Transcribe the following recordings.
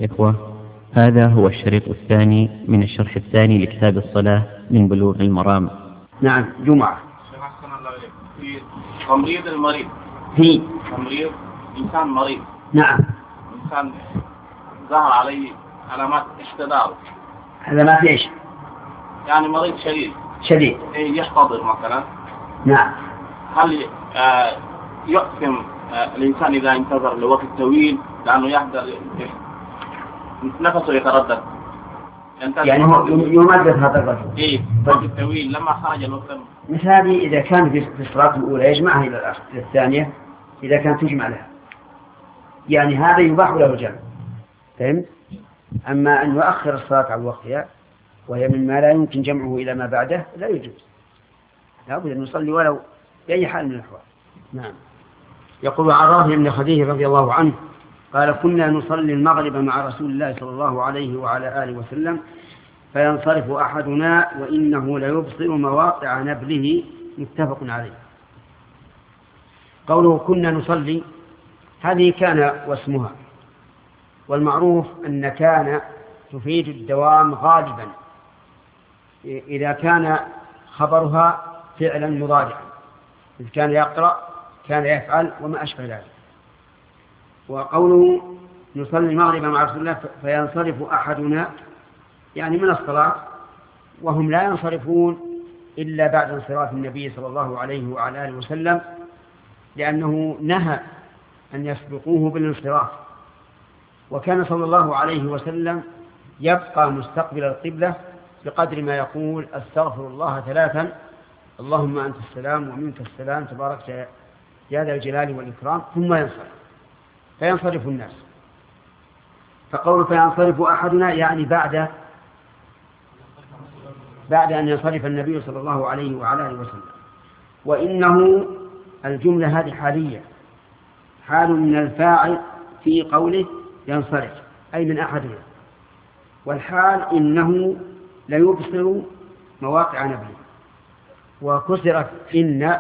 إخوة، هذا هو الشريط الثاني من الشرح الثاني لكتاب الصلاة من بلوغ المرام. نعم. جمعة. في تمريض المريض. في تمريض إنسان مريض. نعم. إنسان ظهر عليه علامات اشتدار. علامات إيش؟ يعني مريض شديد. يحتضر مثلا. نعم. هل يؤثم الإنسان إذا انتظر لوقت طويل لأنه يحضر نفسه يتردد؟ يعني هو يمدد هذا الرجل. وقت طويل لما خرج الوقت. مثل هذه إذا كان في الصلاة الأولى يجمعها إلى الثانية إذا كانت تجمع لها، يعني هذا يباح له الجمع. فهمت؟ أما أن يؤخر الصلاة عن وقتها وهي مما لا يمكن جمعه إلى ما بعده لا يجوز، لا بد أن يصلي ولو بأي حال من الأحوال. نعم. يقول عن رافع بن خديج رضي الله عنه قال: كنا نصلي المغرب مع رسول الله صلى الله عليه وعلى آله وسلم فينصرف أحدنا وإنه ليبصر مواقع نبله، متفق عليه. قوله كنا نصلي هذه كان واسمها، والمعروف أن كان تفيد الدوام غالبا إذا كان خبرها فعلا مضارعا، إذ كان يقرأ كان يفعل وما أشبه ذلك. وقوله نصلي المغرب مع رسول الله فينصرف أحدنا يعني من الصلاة، وهم لا ينصرفون إلا بعد انصراف النبي صلى الله عليه وعلى آله وسلم، لأنه نهى أن يسبقوه بالانصراف، وكان صلى الله عليه وسلم يبقى مستقبل القبلة بقدر ما يقول استغفر الله 3 اللهم أنت السلام ومنك السلام تبارك يا ذا الجلال والإكرام، ثم فينصرف الناس. فقول فينصرف أحدنا يعني بعد أن ينصرف النبي صلى الله عليه وعلى آله وسلم. وإنه الجملة هذه حالية، حال من الفاعل في قوله ينصرف أي من أحدنا، والحال إنه ليبصر مواقع نبله. وكسرت إن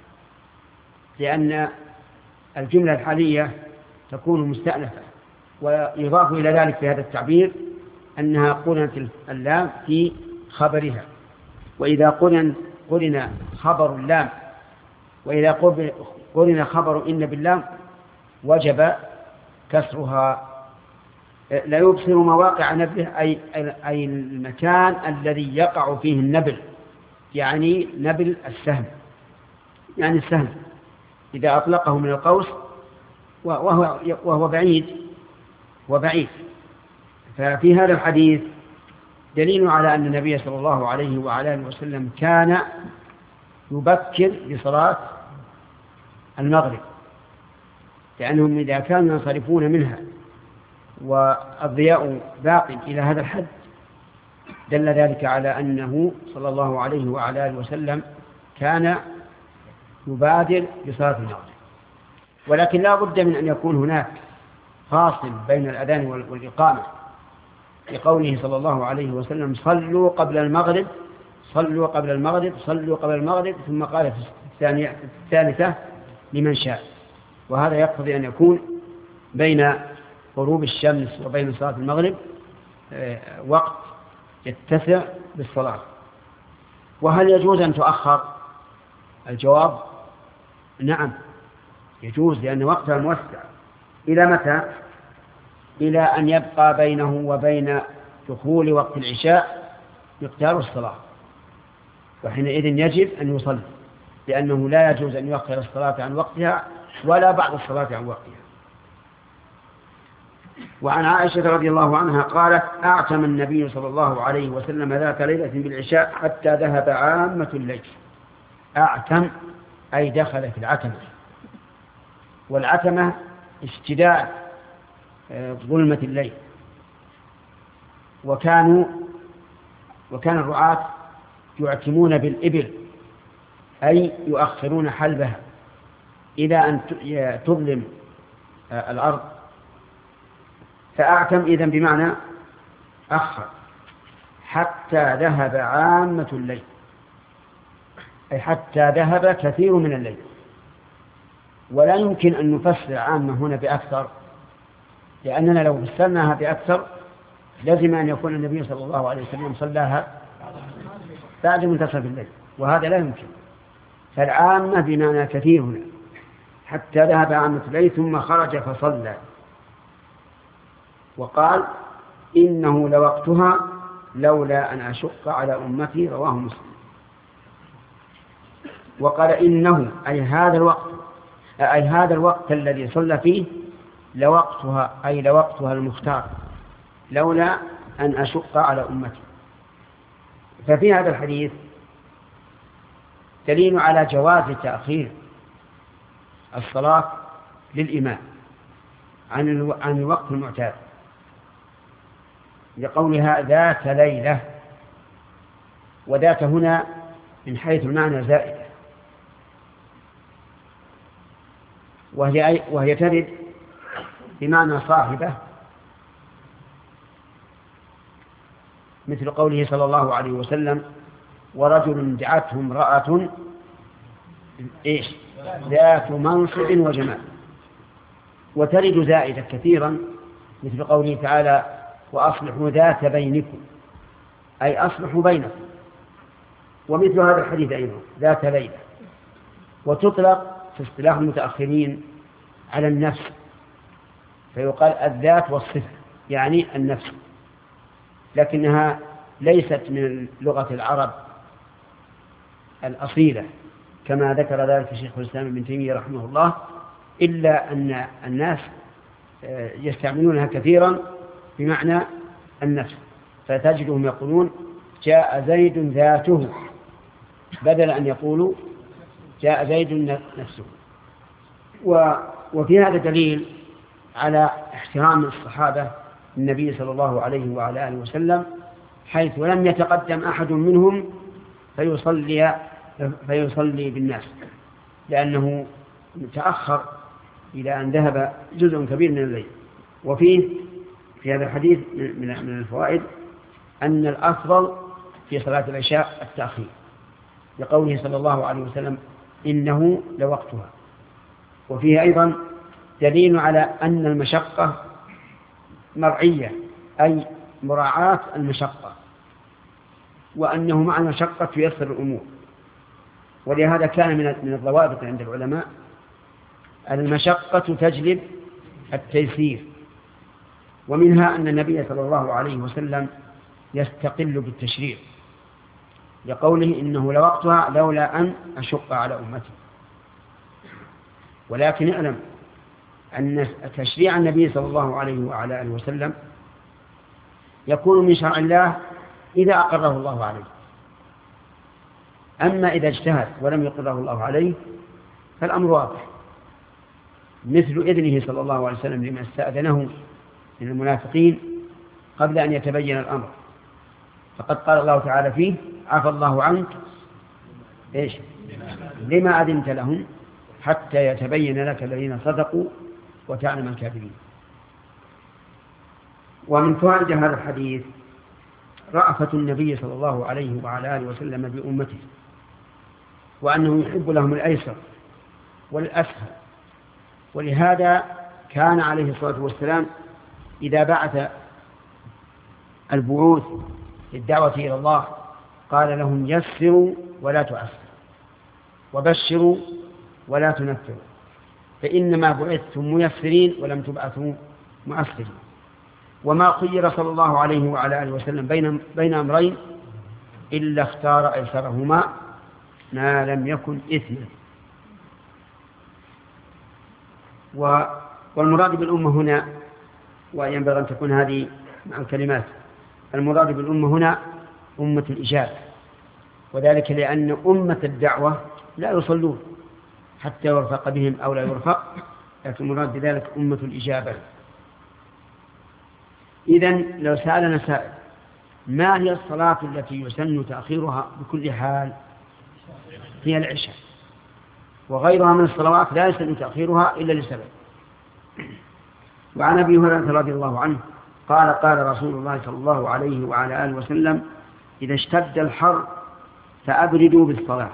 لأن الجملة الحالية تكون مستأنفة، ويضاف إلى ذلك في هذا التعبير أنها قرنت اللام في خبرها، وإذا قرن خبر اللام وإذا قرن خبر إن باللام وجب كسرها. لا يبصر مواقع نبله أي المكان الذي يقع فيه النبل، يعني نبل السهم، يعني السهم إذا أطلقه من القوس وهو بعيد. ففي هذا الحديث دليل على أن النبي صلى الله عليه وعلى آله وسلم كان يبكر بصلاة المغرب، لأنهم إذا كانوا ينصرفون منها والضياء باق إلى هذا الحد دل ذلك على أنه صلى الله عليه وعلى آله وسلم كان يبادر بصلاة المغرب. ولكن لا بد من أن يكون هناك فاصل بين الأذان والإقامة، لقوله صلى الله عليه وسلم صلوا قبل المغرب صلوا قبل المغرب صلوا قبل المغرب، ثم قال في الثالثة لمن شاء. وهذا يقتضي أن يكون بين غروب الشمس وبين صلاة المغرب وقت يتسع بالصلاة. وهل يجوز أن تؤخر؟ الجواب نعم يجوز، لأن وقتها موسع. إلى متى؟ إلى أن يبقى بينه وبين دخول وقت العشاء مقدار الصلاة، وحينئذ يجب أن يصلي، لأنه لا يجوز أن يؤخر الصلاة عن وقتها ولا بعد الصلاة عن وقتها. وعن عائشة رضي الله عنها قالت أعتم النبي صلى الله عليه وسلم ذات ليلة بالعشاء حتى ذهب عامة الليل. أعتم أي دخل في العتمة، والعتمة اشتداد ظلمة الليل. وكان الرعاة يعتمون بالإبل، أي يؤخرون حلبها إلى أن تظلم الأرض. فأعتم إذن بمعنى أخر حتى ذهب عامة الليل، أي حتى ذهب كثير من الليل. ولا يمكن أن نفسر عامة هنا بأكثر، لأننا لو فسرناها بأكثر لازم أن يكون النبي صلى الله عليه وسلم صلاها بعد منتصف الليل، وهذا لا يمكن. فالعامة بمعنى كثير هنا، حتى ذهب عامة الليل ثم خرج فصلى. وقال إنه لوقتها لولا أن أشق على أمتي، رواه مسلم. وقال إنه أي هذا الوقت الذي صلى فيه لوقتها، أي لوقتها المختار، لولا أن أشق على أمتي. ففي هذا الحديث دليل على جواز تأخير الصلاة للإمام عن الوقت المعتاد، لقولها ذات ليلة، وذات هنا من حيث المعنى زائدة، وهي ترد بمعنى صاحبة، مثل قوله صلى الله عليه وسلم ورجل دعته امرأة ذات منصب وجمال. وترد زائدة كثيرا مثل قوله تعالى وأصلحوا ذات بينكم، أي أصلحوا بينكم. ومثل هذا الحديث أيضا ذات ليلة، وتطلق في اصطلاح المتأخرين على النفس، فيقال الذات والصفة يعني النفس، لكنها ليست من لغة العرب الأصيلة كما ذكر ذلك شيخ الإسلام ابن تيمية رحمه الله، إلا أن الناس يستعملونها كثيرا بمعنى النفس، فتجدهم يقولون جاء زيد ذاته بدل أن يقولوا جاء زيد نفسه. وفي هذا دليل على احترام الصحابة النبي صلى الله عليه وعلى آله وسلم، حيث لم يتقدم أحد منهم فيصلي بالناس، لأنه تأخر إلى أن ذهب جزء كبير من الليل. وفيه في هذا الحديث من الفوائد أن الأفضل في صلاة العشاء التأخير، لقوله صلى الله عليه وسلم إنه لوقتها. وفيه أيضا دليل على أن المشقة مرعية، أي مراعاة المشقة، وأنه مع المشقة ييسر الأمور. ولهذا كان من الضوابط عند العلماء المشقة تجلب التيسير، ومنها أن النبي صلى الله عليه وسلم يستقل بالتشريع، لقوله إنه لوقتها لولا أن أشق على أمتي. ولكن اعلم أن تشريع النبي صلى الله عليه وعلى آله وسلم يكون من شرع الله إذا أقره الله عليه، أما إذا اجتهد ولم يقره الله عليه فالأمر واضح، مثل إذنه صلى الله عليه وسلم لما استأذنه من المنافقين قبل أن يتبين الأمر، فقد قال الله تعالى فيه عفى الله عنك لما أذنت لهم حتى يتبين لك الذين صدقوا وتعلم الكاذبين. ومن فوائد هذا الحديث رأفة النبي صلى الله عليه وعلى آله وسلم بأمته، وأنه يحب لهم الأيسر والأسهل. ولهذا كان عليه الصلاة والسلام إذا بعث البعوث للدعوة إلى الله قال لهم يسروا ولا تعسروا وبشروا ولا تنفروا، فإنما بعثتم ميسرين ولم تبعثوا معسرين. وما خير صلى الله عليه وعلى آله وسلم بين أمرين إلا اختار أيسرهما ما لم يكن إثما. والمراد بالأمة هنا، وينبغي أن تكون هذه مع الكلمات، المراد بالأمة هنا أمة الإجابة، وذلك لأن أمة الدعوة لا يصلون حتى يرفق بهم أو لا يرفق، لكن المراد بذلك أمة الإجابة. إذن لو سألنا سائل ما هي الصلاة التي يسن تأخيرها بكل حال؟ هي العشاء، وغيرها من الصلوات لا يسن تأخيرها إلا لسبب. وعن أبي هريرة رضي الله عنه قال قال رسول الله صلى الله عليه وعلى آله وسلم إذا اشتد الحر فأبردوا بالصلاة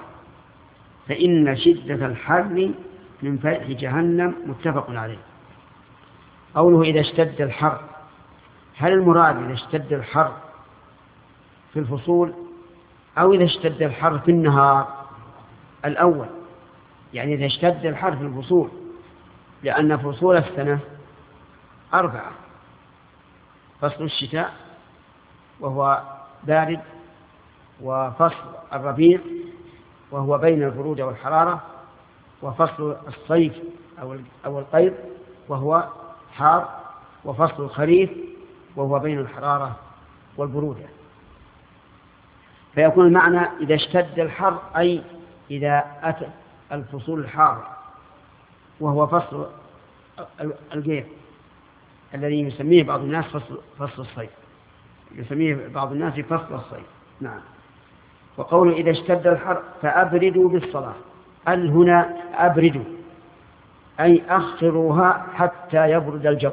فإن شدة الحر من فيح جهنم، متفق عليه. قوله إذا اشتد الحر، هل المراد إذا اشتد الحر في الفصول أو إذا اشتد الحر في النهار؟ الأول، يعني إذا اشتد الحر في الفصول، لأن فصول السنة 4، فصل الشتاء وهو بارد، وفصل الربيع وهو بين البرودة والحرارة، وفصل الصيف أو القيض وهو حار، وفصل الخريف وهو بين الحرارة والبرودة. فيكون المعنى إذا اشتد الحر أي إذا أتى الفصول الحارة، وهو فصل القيض الذي يسميه بعض الناس فصل الصيف، يسميه بعض الناس فصل الصيف. نعم. وقوله إذا اشتد الحر فأبردوا بالصلاة، هنا أبردوا أي أخروها حتى يبرد الجو.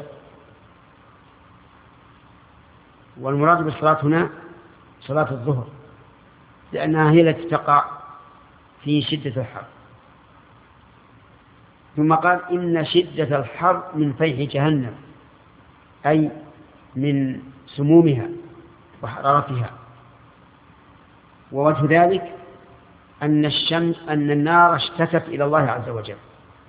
والمراد بالصلاة هنا صلاة الظهر، لأنها هي التي تقع في شدة الحر. ثم قال إن شدة الحر من فيح جهنم، أي من سمومها وحرارتها. ووجه ذلك أن النار اشتكت إلى الله عز وجل،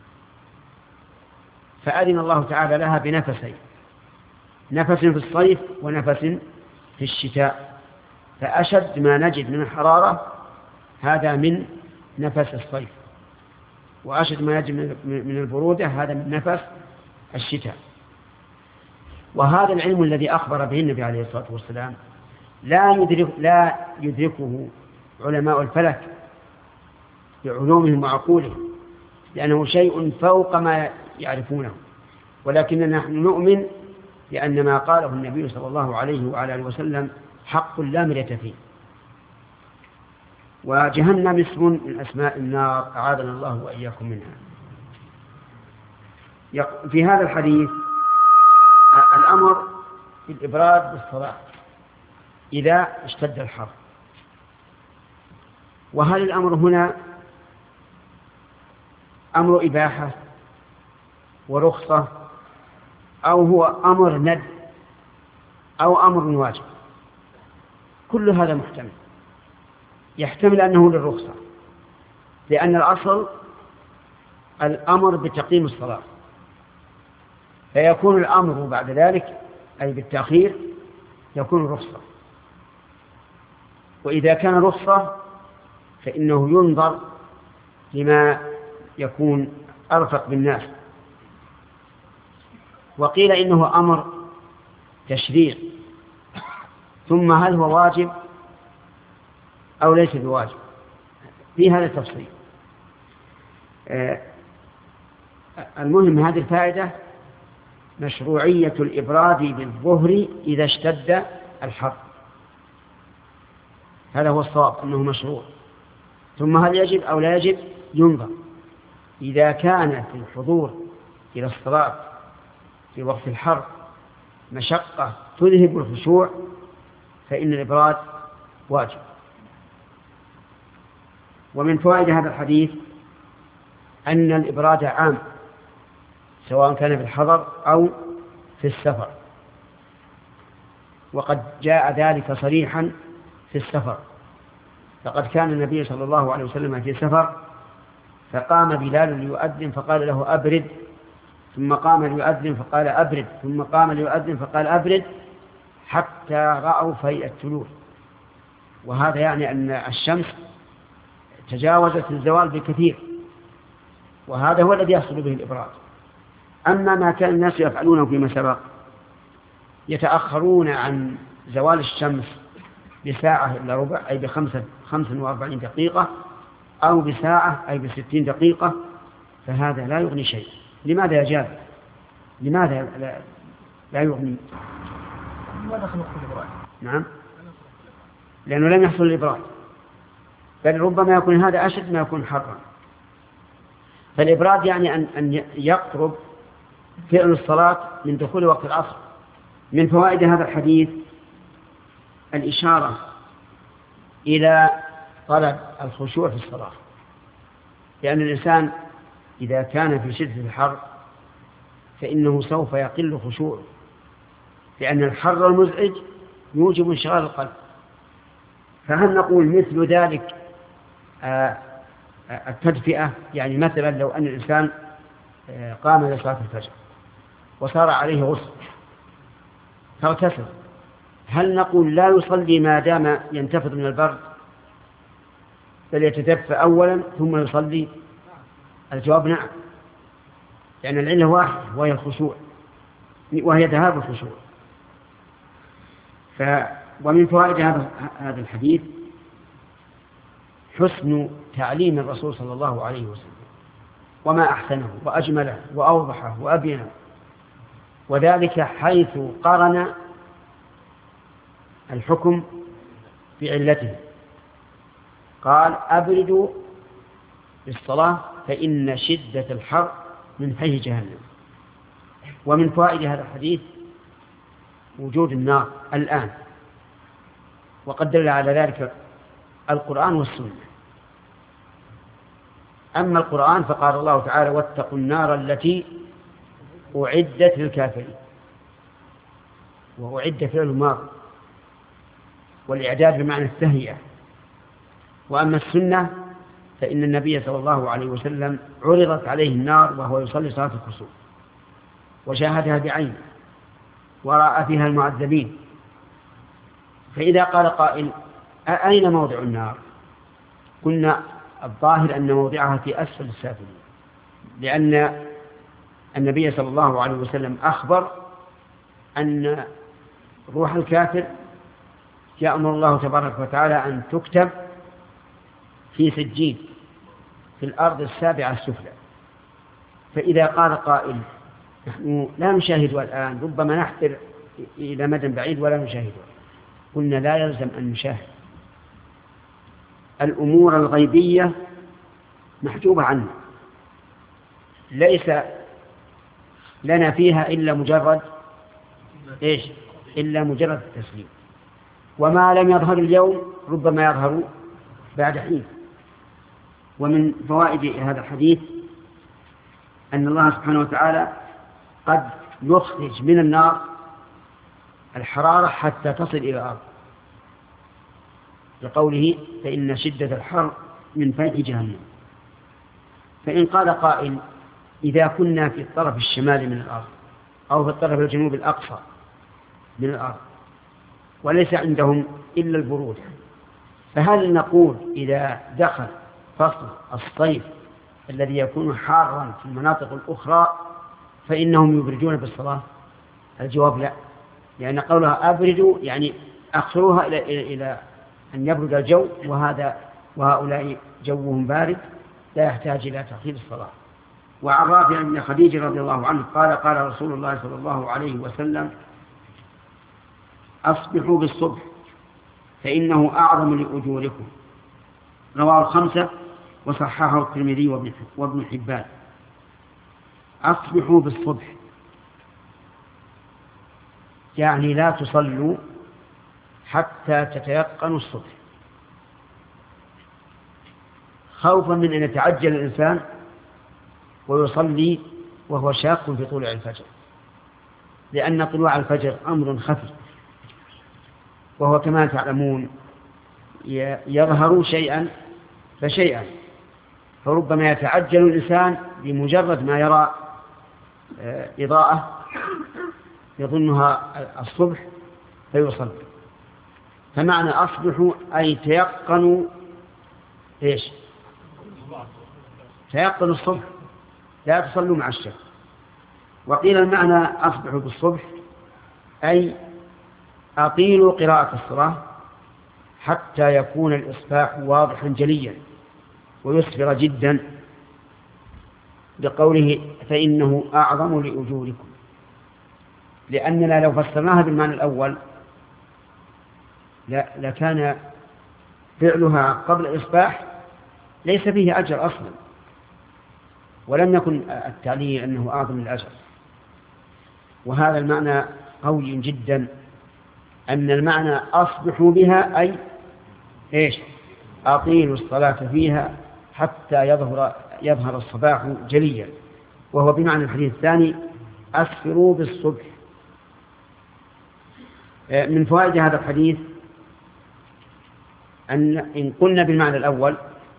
فأذن الله تعالى لها بنفسين، نفس في الصيف ونفس في الشتاء. فأشد ما نجد من الحرارة هذا من نفس الصيف، وأشد ما نجد من البرودة هذا من نفس الشتاء. وهذا العلم الذي أخبر به النبي عليه الصلاة والسلام لا يدركه علماء الفلك بعلومهم وعقولهم، لأنه شيء فوق ما يعرفونه، ولكننا نحن نؤمن لأن ما قاله النبي صلى الله عليه وعلى آله وسلم حق لا مرية فيه. وجهنم اسم من أسماء النار، أعاذنا الله وإياكم منها. في هذا الحديث الأمر بالإبراد بالصلاة إذا اشتد الحر. وهل الأمر هنا أمر إباحة ورخصة، أو هو أمر ند، أو أمر واجب؟ كل هذا محتمل. يحتمل أنه للرخصة، لأن الأصل الأمر بتقييم الصلاة، فيكون الأمر بعد ذلك أي بالتأخير يكون رخصة. وإذا كان رخصة فإنه ينظر لما يكون أرفق بالناس. وقيل إنه أمر تشريع، ثم هل هو واجب أو ليس بواجب؟ في هذا التفصيل. المهم هذه الفائدة مشروعية الإبراد بالظهر إذا اشتد الحر، هذا هو الصواب أنه مشروع. ثم هل يجب أو لا يجب؟ ينظر. إذا كان في الحضور إلى الصلاة في وقت الحر مشقة تذهب الخشوع فإن الإبراد واجب. ومن فوائد هذا الحديث أن الإبراد عام سواء كان في الحضر أو في السفر، وقد جاء ذلك صريحا في السفر. فقد كان النبي صلى الله عليه وسلم في سفر، فقام بلال ليؤذن فقال له أبرد، ثم قام ليؤذن فقال أبرد، ثم قام ليؤذن فقال أبرد، حتى رأوا فيء التلوث. وهذا يعني أن الشمس تجاوزت الزوال بكثير، وهذا هو الذي يحصل به الإبراد. أما ما كان الناس يفعلونه فيما سبق، يتأخرون عن زوال الشمس بساعة إلا ربع أي ب45 دقيقة، أو بساعة أي ب60 دقيقة، فهذا لا يغني شيء. لماذا يا جابر؟ لماذا لا يغني؟ نعم، لأنه لم يحصل الإبراد، بل ربما يكون هذا أشد ما يكون حرا. فالإبراد يعني أن يقرب فعل الصلاة من دخول وقت العصر. من فوائد هذا الحديث الإشارة إلى طلب الخشوع في الصلاة، لأن الإنسان إذا كان في شدة الحر فإنه سوف يقل خشوعه، لأن الحر المزعج يوجب انشغال القلب. فهل نقول مثل ذلك التدفئة؟ يعني مثلا لو أن الإنسان قام لصلاة الفجر وصار عليه غسل فاغتسل، هل نقول لا يصلي ما دام ينتفض من البرد بل يتدفى أولا ثم يصلي؟ الجواب نعم، لأن العلة واحدة وهي الخشوع، وهي ذهاب الخشوع. ومن فوائد هذا الحديث حسن تعليم الرسول صلى الله عليه وسلم، وما أحسنه وأجمله وأوضحه وأبينه، وذلك حيث قرن الحكم بعلته. قال أبردوا بالصلاة فإن شدة الحر من فيه جهنم. ومن فوائد هذا الحديث وجود النار الآن، وقد دل على ذلك القرآن والسنة. أما القرآن فقال الله تعالى واتقوا النار التي أعدت للكافرين، وأعد فعل الماضي، والإعداد بمعنى التهيئة. وأما السنة فإن النبي صلى الله عليه وسلم عرضت عليه النار وهو يصلي صلاة الكسوف وشاهدها بعينه ورأى فيها المعذبين. فإذا قال قائل أين موضع النار؟ قلنا الظاهر أن موضعها في أسفل السافلين، لأن النبي صلى الله عليه وسلم أخبر أن روح الكافر يأمر الله تبارك وتعالى أن تكتب في سجين في الأرض السابعة السفلى. فإذا قال قائل نحن لا نشاهدها الآن، ربما نحتر إلى مدى بعيد ولا نشاهدها، قلنا لا يلزم أن نشاهد. الأمور الغيبية محجوبة عنا، ليس لنا فيها إلا مجرد إلا مجرد التسليم. وما لم يظهر اليوم ربما يظهر بعد حين. ومن فوائد هذا الحديث أن الله سبحانه وتعالى قد يخرج من النار الحرارة حتى تصل إلى الأرض، لقوله فإن شدة الحر من فيح جهنم. فإن قال قائل إذا كنا في الطرف الشمالي من الأرض أو في الطرف الجنوب الأقصى من الأرض وليس عندهم إلا البرودة، فهل نقول إذا دخل فصل الصيف الذي يكون حارا في المناطق الأخرى فإنهم يبردون بالصلاة؟ الجواب لا، لأن قولها أبردوا يعني أخروها إلى أن يبرد الجو، وهؤلاء جوهم بارد لا يحتاج إلى تأخير الصلاة. وعن رافع بن خديج رضي الله عنه قال قال رسول الله صلى الله عليه وسلم أصبحوا بالصبح فإنه أعظم لأجوركم. رواه الخمسة وصححه الترمذي وابن حبان. أصبحوا بالصبح يعني لا تصلوا حتى تتيقنوا الصبح، خوفا من أن يتعجل الإنسان ويصلي وهو شاق في طلوع الفجر، لأن طلوع الفجر أمر خفي، وهو كما تعلمون يظهر شيئا فشيئا، فربما يتعجل الإنسان بمجرد ما يرى إضاءة يظنها الصبح فيصلي. فمعنى أصبحوا أي تيقنوا تيقنوا الصبح، لا تصلوا مع الشك. وقيل المعنى أصبحوا بالصبح أي أطيلوا قراءة الصلاة حتى يكون الإصباح واضحا جليا ويسفر جدا، بقوله فإنه أعظم لأجوركم. لأننا لو فسرناها بالمعنى الأول لكان فعلها قبل الإصباح ليس فيه أجر أصلا، ولم يكن التعليل أنه أعظم الأجر. وهذا المعنى قوي جدا، أن المعنى أصبحوا بها أي أطيلوا الصلاة فيها حتى يظهر الصباح جليا، وهو بمعنى الحديث الثاني أسفروا بالصبح. من فوائد هذا الحديث أن إن قلنا بالمعنى الأول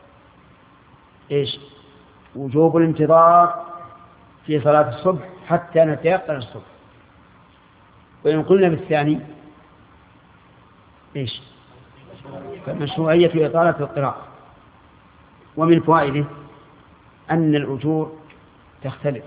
إيش؟ وجوب الانتظار في صلاة الصبح حتى نتيقن الصبح. وإن قلنا بالثاني إيش؟ فمشروعية إطالة القراءة. ومن فوائده أن الأجور تختلف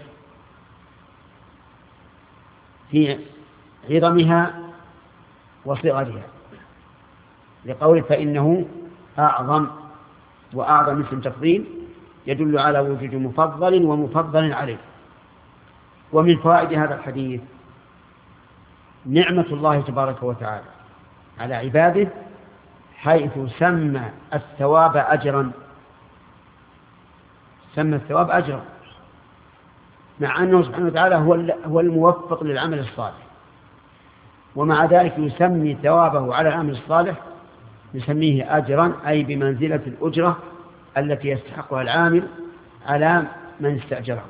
في عظمها وصغرها، لقوله فإنه أعظم، وأعظم اسم تفضيل يدل على وجود مفضل ومفضل عليه. ومن فوائد هذا الحديث نعمة الله تبارك وتعالى على عباده، حيث سمى الثواب أجرا، سمى الثواب أجرا، مع أنه سبحانه وتعالى هو الموفق للعمل الصالح، ومع ذلك يسمي ثوابه على العمل الصالح يسميه أجرا، أي بمنزلة الأجرة التي يستحقها العامل على من استأجره.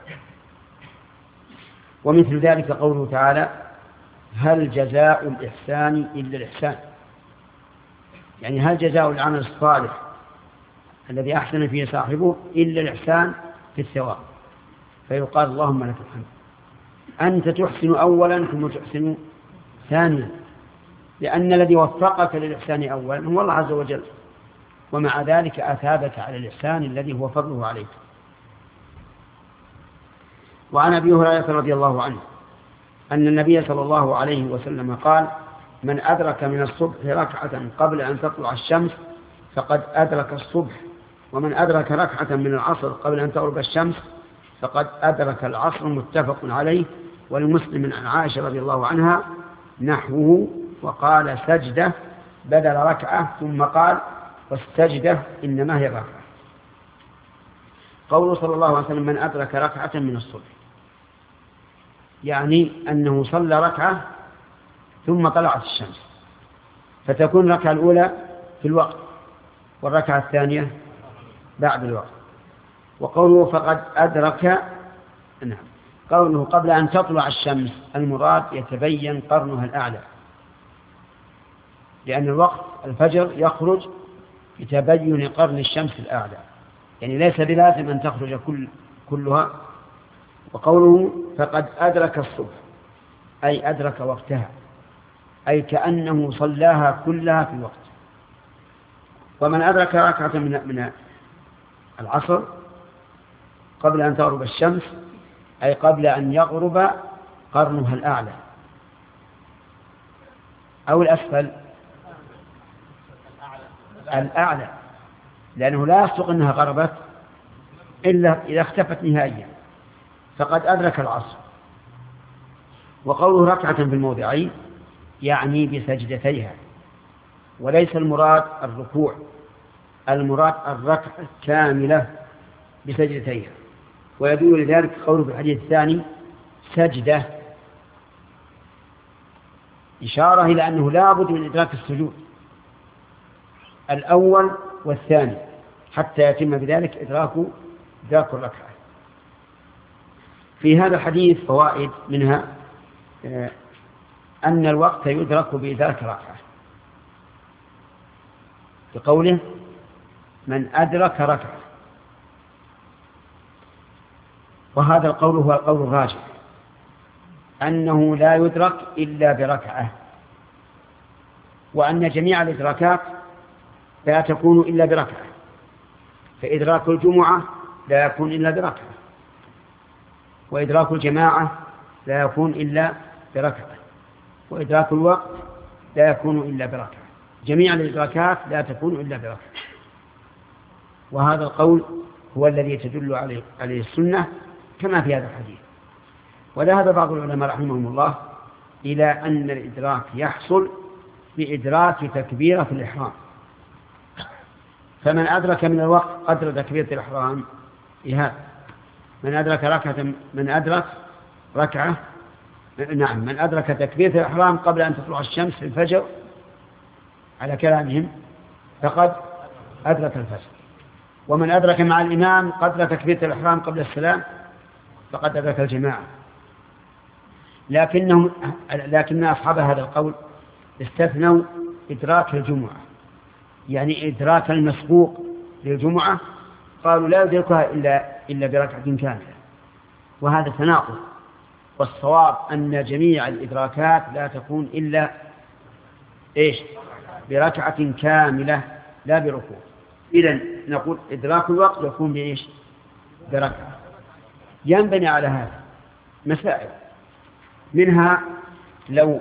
ومثل ذلك قوله تعالى هل جزاء الإحسان إلا الإحسان، يعني هل جزاء العمل الصالح الذي أحسن فيه صاحبه إلا الإحسان في الثواب، فيقال اللهم لك الحمد، أنت تحسن أولا ثم تحسن ثانيا، لأن الذي وفقك للإحسان أولا هو الله عز وجل، ومع ذلك أثابك على الإحسان الذي هو فضله عليك. وعن أبي هريرة رضي الله عنه أن النبي صلى الله عليه وسلم قال من أدرك من الصبح ركعة قبل أن تطلع الشمس فقد أدرك الصبح، ومن أدرك ركعة من العصر قبل أن تغرب الشمس فقد أدرك العصر، متفق عليه. ولمسلم عن عائشة رضي الله عنها نحوه، وقال سجدة بدل ركعة، ثم قال والسجدة إنما هي ركعة. قوله صلى الله عليه وسلم من أدرك ركعة من الصبح، يعني أنه صلى ركعة ثم طلعت الشمس، فتكون الركعة الأولى في الوقت والركعة الثانية بعد الوقت. وقوله فقد أدرك، نعم، قوله قبل أن تطلع الشمس المراد يتبين قرنها الأعلى، لأن الوقت الفجر يخرج بتبين قرن الشمس الأعلى، يعني ليس بلازم أن تخرج كلها. وقوله فقد أدرك الصبح أي أدرك وقتها، أي كأنه صلاها كلها في الوقت. ومن أدرك ركعة من العصر قبل أن تغرب الشمس أي قبل أن يغرب قرنها الأعلى أو الأسفل، الأعلى، لأنه لا يصدق أنها غربت إلا إذا اختفت نهائيا، فقد أدرك العصر. وقوله ركعة في الموضعين يعني بسجدتيها، وليس المراد الركوع، المراد الركعة كاملة بسجدتيها. ويدل لذلك قوله في الحديث الثاني سجدة، إشارة إلى أنه لا بد من إدراك السجود الأول والثاني حتى يتم بذلك إدراك الركعة. في هذا الحديث فوائد، منها أن الوقت يدرك بإدراك ركعة، بقوله من أدرك ركعة، وهذا القول هو القول الراجح، أنه لا يدرك إلا بركعة، وأن جميع الإدراكات لا تكون إلا بركعة، فإدراك الجمعة لا يكون إلا بركعة، وإدراك الجماعة لا يكون إلا بركعة، وإدراك الوقت لا يكون إلا بركعة، جميع الإدراكات لا تكون إلا بركعة. وهذا القول هو الذي تدل عليه السنة كما في هذا الحديث. وذهب بعض العلماء رحمهم الله إلى أن الإدراك يحصل بإدراك تكبيرة الإحرام، فمن أدرك من الوقت قدر تكبيرة الإحرام إهاب، من أدرك ركعة، نعم، من أدرك تكبيرة الإحرام قبل أن تطلع الشمس في الفجر على كلامهم فقد أدرك الفجر، ومن أدرك مع الإمام قدر تكبيرة الإحرام قبل السلام فقد أدرك الجماعة، لكن أصحاب هذا القول استثنوا إدراك الجمعة، يعني إدراك المسبوق للجمعة، قالوا لا يدركها إلا بركعة كاملة، وهذا تناقض. والصواب أن جميع الإدراكات لا تكون إلا بركعة كاملة لا بركوع. إذن نقول إدراك الوقت يكون بركعة. ينبني على هذا مسائل، منها لو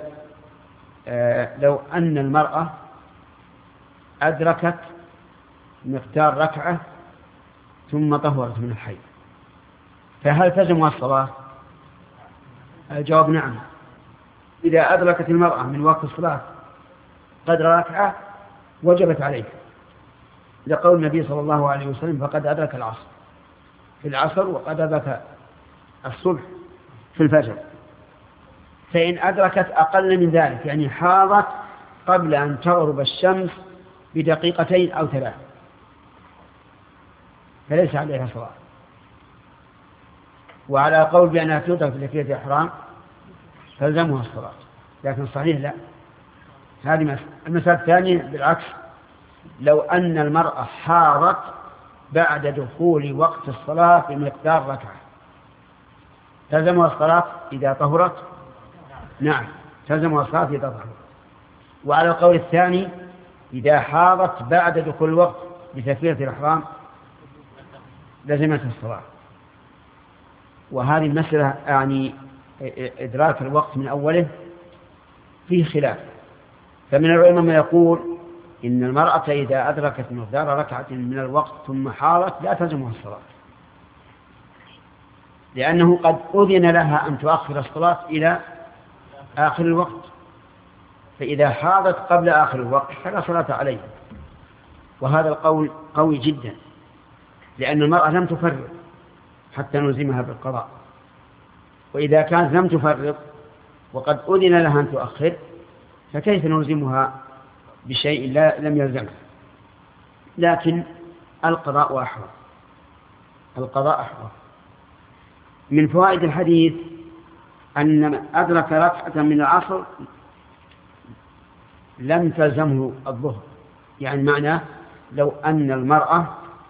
أن المرأة أدركت مقدار ركعة ثم طهرت من الحيض، فهل تلزمها الصلاة؟ الجواب نعم. إذا أدركت المرأة من وقت الصلاة قدر ركعة وجبت عليه، لقول النبي صلى الله عليه وسلم فقد أدرك العصر في العصر وقد أدرك الصبح في الفجر. فإن أدركت أقل من ذلك، يعني حاضت قبل أن تغرب الشمس بدقيقتين أو 3، فليس عليها صلاة. وعلى قول بأنها تدرك في تكبيرة الإحرام تلزمها الصلاة، لكن صحيح لا. هذه المسألة الثانية بالعكس، لو أن المرأة حاضت بعد دخول وقت الصلاة بمقدار ركعة تلزمها الصلاة إذا طهرت؟ نعم تلزمها الصلاة إذا طهرت. وعلى القول الثاني إذا حاضت بعد دخول الوقت بتكبيرة الإحرام لزمتها الصلاة. وهذه المسألة يعني إدراك الوقت من أوله فيه خلاف. فمن العلماء من يقول إن المرأة إذا أدركت مقدار ركعة من الوقت ثم حاضت لا تلزمها الصلاة، لأنه قد أذن لها أن تؤخر الصلاة إلى آخر الوقت، فإذا حاضت قبل آخر الوقت فلا صلاة عليها. وهذا القول قوي جدا، لأن المرأة لم تفرط حتى نلزمها بالقضاء، وإذا كانت لم تفرط وقد أذن لها أن تؤخر فكيف نلزمها بشيء لم يلزمها؟ لكن القضاء أحوط. من فوائد الحديث أن من أدرك ركعة من العصر لم تلزمه الظهر، يعني معناه لو أن المرأة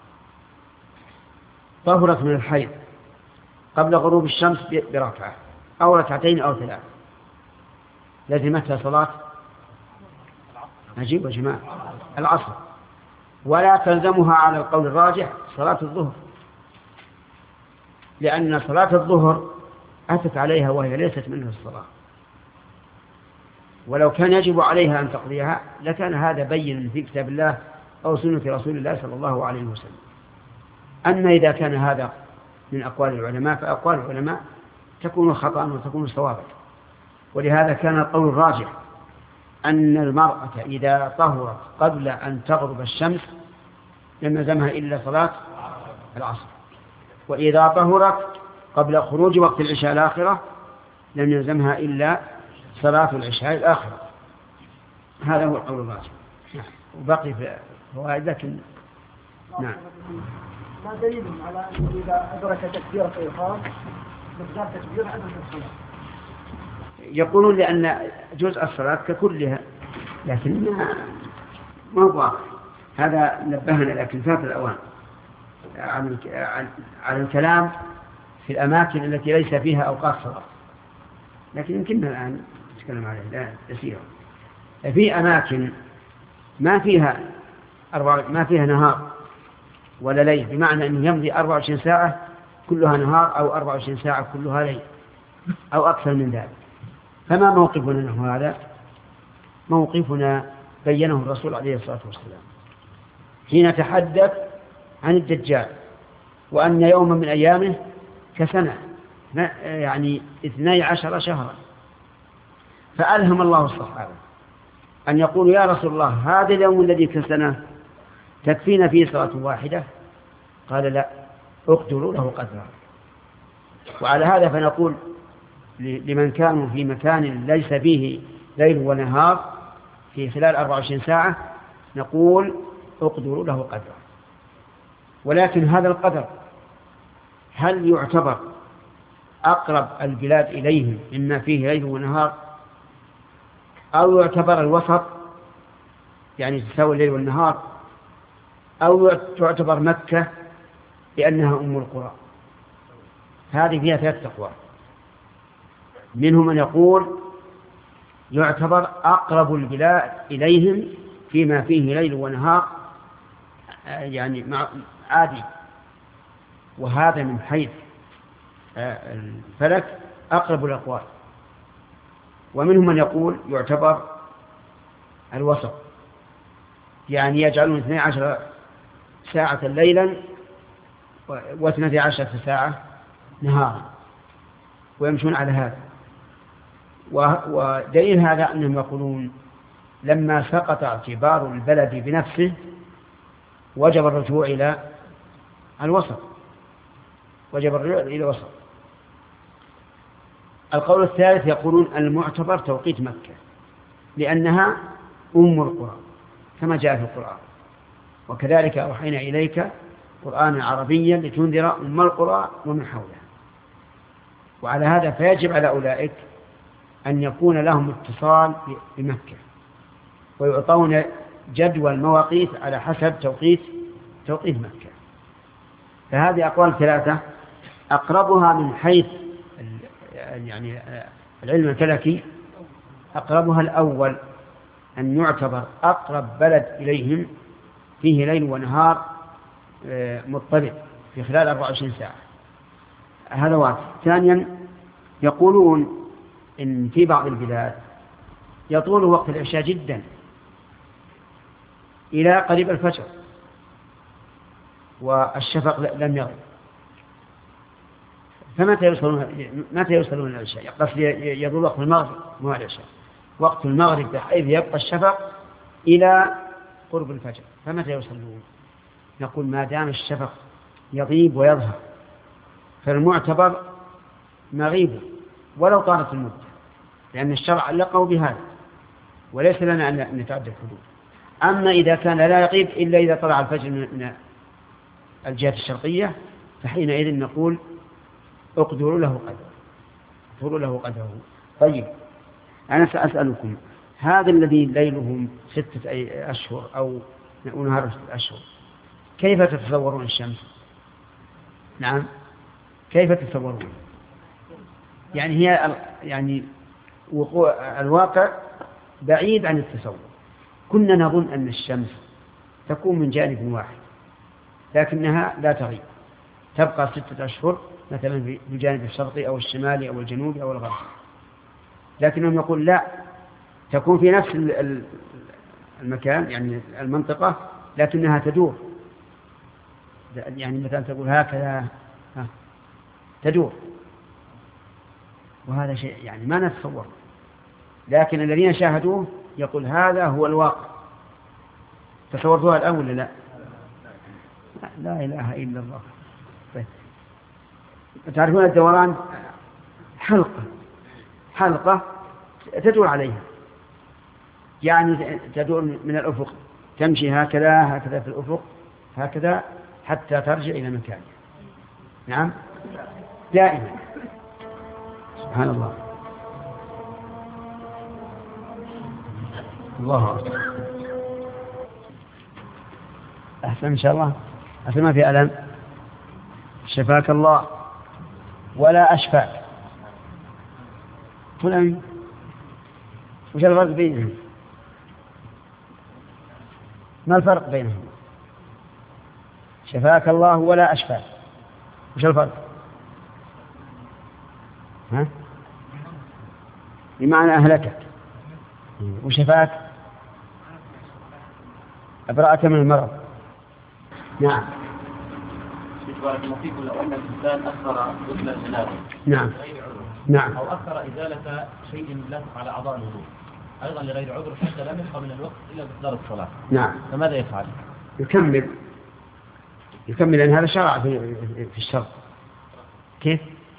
طهرت من الحيض قبل غروب الشمس بركعة أو ركعتين أو 3 لزمتها صلاة عجيب يا جماعة العصر، ولا تلزمها على القول الراجح صلاة الظهر، لأن صلاة الظهر أتت عليها وهي ليست منها الصلاة، ولو كان يجب عليها أن تقضيها لكان هذا بين في كتاب الله أو سنة رسول الله صلى الله عليه وسلم. أما إذا كان هذا من أقوال العلماء فأقوال العلماء تكون خطأ وتكون صوابا، ولهذا كان القول الراجح أن المرأة إذا طهرت قبل أن تغرب الشمس لم يلزمها إلا صلاة العصر، وإذا طهرت قبل خروج وقت العشاء الآخرة لم يلزمها إلا صلاة العشاء الآخرة. هذا هو القول الراجح. وبقي في فوائد لكن نعم. ما دليل على أنه إذا أدرك تكبيرة الإحرام مقدار تكبير عدد الصلاة؟ يقولون لأن جزء الصلاة ككلها، لكن ما هو هذا نبهنا، لكن فات الأوان على الكلام في الأماكن التي ليس فيها أوقات صلاة، لكن يمكننا الآن نتكلم عليه لا يسير. في أماكن ما فيها نهار ولا ليل، بمعنى أنه يمضي 24 ساعة كلها نهار أو 24 ساعة كلها ليل أو أكثر من ذلك. فما موقفنا منه؟ هذا موقفنا بينه الرسول عليه الصلاة والسلام حين تحدث عن الدجال، وأن يوما من أيامه كسنة، يعني 12 شهرا. فألهم الله الصحابة أن يقولوا يا رسول الله هذا اليوم الذي كسنة تكفينا فيه صلاة واحدة؟ قال لا، اقدروا له قدرا. وعلى هذا فنقول لمن كانوا في مكان ليس فيه ليل ونهار في خلال 24 ساعة نقول اقدروا له قدرا. ولكن هذا القدر هل يعتبر أقرب البلاد إليهم مما فيه ليل ونهار، أو يعتبر الوسط يعني تساوي الليل والنهار، أو تعتبر مكة لأنها أم القرى. هذه فيها 3 أقوال. منهم من يقول يعتبر أقرب البلاد إليهم فيما فيه ليل ونهار يعني عادي، وهذا من حيث الفلك أقرب الأقوال. ومنهم من يقول يعتبر الوسط، يعني يجعلون 12 ساعة ليلا و12 ساعة نهارا ويمشون على هذا. ودليل هذا أنهم يقولون لما سقط اعتبار البلد بنفسه وجب الرجوع إلى الوسط، وجب الرجوع إلى الوسط. القول الثالث يقولون المعتبر توقيت مكة لأنها أم القرى كما جاء في القرآن، وكذلك أوحينا إليك قرآنا عربيا لتنذر أم القرى ومن حولها. وعلى هذا فيجب على أولئك أن يكون لهم اتصال بمكة ويعطون جدول المواقيت على حسب توقيت مكة. فهذه أقوال 3 أقربها من حيث يعني العلم الفلكي أقربها الأول، أن يعتبر أقرب بلد إليهم فيه ليل ونهار مضطرب في خلال 24 ساعة. هذا واحد. ثانيا يقولون إن في بعض البلاد يطول وقت العشاء جدا إلى قريب الفجر والشفق لم يغرب، فمتى يوصلون إلى العشاء؟ قصد يطول وقت المغرب مو العشاء، وقت المغرب بحيث يبقى الشفق إلى قرب الفجر، فمتى يوصلون؟ نقول ما دام الشفق يغيب ويظهر فالمعتبر مغيب ولو طالت المدة، لأن الشرع علقه بهذا وليس لنا أن نتعدى الحدود. أما إذا كان لا يغيب إلا إذا طلع الفجر من الجهة الشرقية فحينئذ نقول اقدروا له قدره. طيب أنا سأسألكم، هذا الذي ليلهم 6 أشهر أو نهار 6 أشهر كيف تتصورون الشمس؟ نعم كيف تتصورون؟ يعني هي يعني وقوع الواقع بعيد عن التصور. كنا نظن أن الشمس تكون من جانب واحد لكنها لا تغيب، تبقى 6 أشهر مثلا في الجانب الشرقي أو الشمالي أو الجنوبي أو الغربي، لكنهم يقول لا، تكون في نفس المكان يعني المنطقة لكنها تدور، يعني مثلا تقول هكذا تدور، وهذا شيء يعني ما نتصور. لكن الذين شاهدوه يقول هذا هو الواقع. تصورتوها الآن ولا لا؟ لا إله إلا الله. طيب. تعرفون الدوران حلقة تدور عليها، يعني تدور من الأفق، تمشي هكذا في الأفق هكذا حتى ترجع إلى مكانها. نعم دائما. سبحان الله. الله أكبر. أحسن إن شاء الله. أحسن ما في ألم. شفاك الله ولا أشفاك. فلان وش الفرق بينهم؟ ما الفرق بينهم؟ شفاك الله ولا أشفاك، وش الفرق؟ ها؟ بمعنى أهلكك. وشفاك أبرأك من المرض. نعم. بارك الله فيكم، لو أن الإنسان أخر غسل الجنابة نعم أو أخر إزالة شيء لاصق على أعضاء الوضوء أيضا لغير عذر حتى لا يبقى من الوقت إلا بإحضار الصلاة، نعم، فماذا يفعل؟ يكمل لأن هذا شرع في الشرع. كيف؟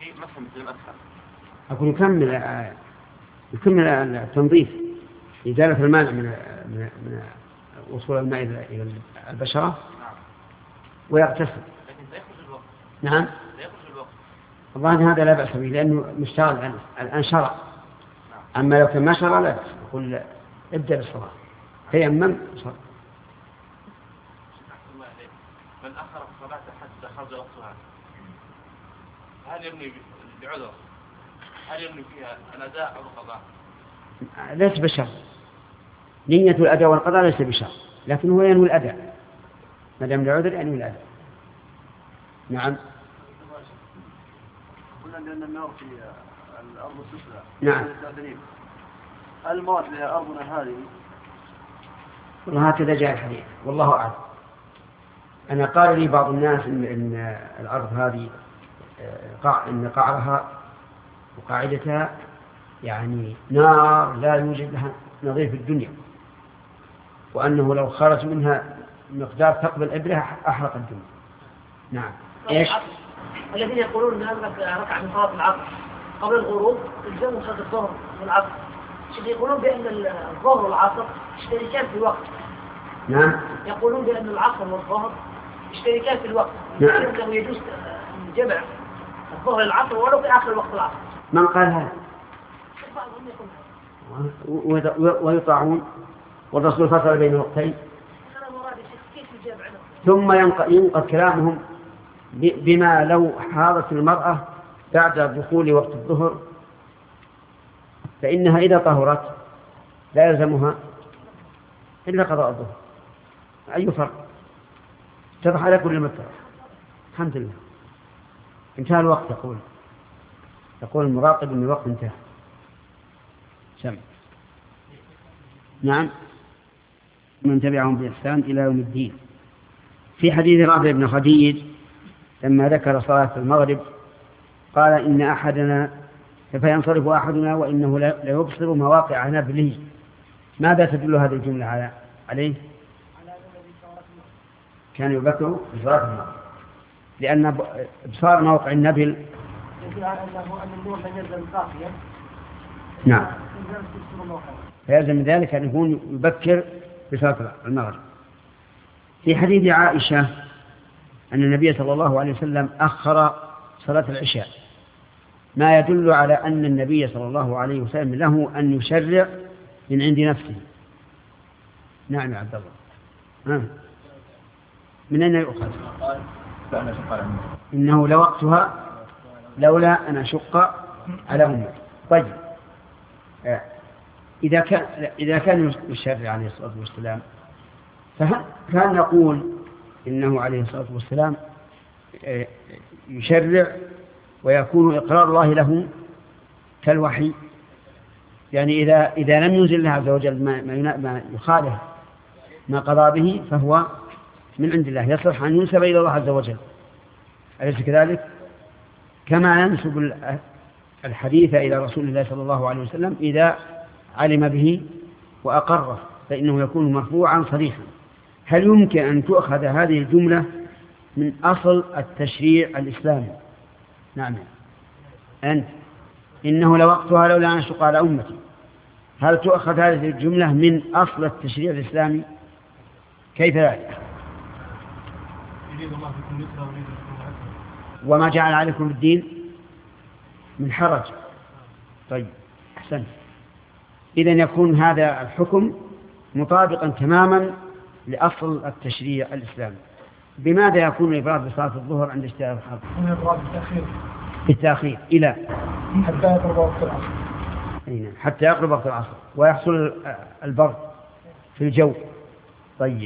أقول يكمل التنظيف، إزالة المانع من وصول الماء إلى البشرة ويغتسل. لكن سيخرج الوقت. نعم سيخرج الوقت. والله هذا لا بأس به لأنه مشتغل الآن شرع. أما لو كان ما شرع لا بأس، يقول ابدأ بالصلاة تيمم صلاة. من أخر الصلاة حتى خرج وقتها هل يبني بعذر؟ هل يبني فيها الأداء أو القضاء؟ ليس بشرط، نية الأداء والقضاء ليس بشرط، لكن هو ينوي الأداء ما دام العذر ينوي الأداء. نعم. قلنا لأن النار في الأرض السفلى. نعم. الموت لأرضنا هذه. والله هكذا جاء الحديث والله أعلم. أنا قال لي بعض الناس إن الأرض هذه إن قعرها وقاعدتها يعني نار لا يوجد لها نظير في الدنيا، وأنه لو خرج منها مقدار ثقب الإبرة أحرق الدنيا. نعم. إيش؟ الذين يقولون أن ركعة من صلاة العصر قبل الغروب الجو صلاة الظهر والعصر، يقولون بأن الظهر والعصر يشتركان في الوقت. نعم. يقولون بأن العصر والظهر يشتركان في الوقت. نعم. يمكن يجوز جمع الظهر العصر ولو في آخر وقت العصر. من قال هذا؟ ويطاعون والرسول فصل بين الوقتين. ثم ينقل كلامهم بما لو حاضت المرأة بعد دخول وقت الظهر فإنها إذا طهرت لا يلزمها إلا قضاء الظهر. أي فرق؟ اتضح على كل متر. الحمد لله انتهى الوقت. يقول المراقب أن الوقت انتهى. سمع. نعم. من تبعهم بإحسان إلى يوم الدين. في حديث رافع بن خديج لما ذكر صلاة المغرب قال إن أحدنا فينصرف أحدنا وإنه ليبصر مواقع نبله. ماذا تدل هذه الجملة عليه؟ كان يبكر بصلاة المغرب لأن إبصار موقع النبل نعم فيلزم من ذلك أن يكون يبكر بصلاة المغرب. في حديث عائشة أن النبي صلى الله عليه وسلم أخر صلاة العشاء، ما يدل على أن النبي صلى الله عليه وسلم له أن يشرع من عند نفسه. نعم يا عبد الله. من أين يؤخذ؟ إنه لوقتها لولا أن أشق على أمتي. طيب إذا كان يشرع عليه الصلاة والسلام فهل نقول إنه عليه الصلاة والسلام يشرع ويكون إقرار الله له كالوحي؟ يعني إذا لم ينزل الله عز وجل ما يخالف ما قضى به فهو من عند الله، يصلح أن ينسب إلى الله عز وجل، أليس كذلك؟ كما ينسب الحديث إلى رسول الله صلى الله عليه وسلم إذا علم به وأقره فإنه يكون مرفوعا صريحا. هل يمكن أن تؤخذ هذه الجملة من أصل التشريع الإسلامي؟ نعم. أنت إنه لوقتها لولا أن أشق على أمتي، هل تؤخذ هذه الجملة من أصل التشريع الإسلامي؟ كيف ذلك؟ وما جعل عليكم الدين من حرج. طيب أحسن. إذن يكون هذا الحكم مطابقا تماما لأصل التشريع الإسلامي. بماذا يكون الإفراد بصلاة الظهر عند اشتراك الحرب؟ الإفراد بالتأخير إلى حتى يقرب وقت العصر. حتى يقرب وقت العصر ويحصل البرد في الجو. طيب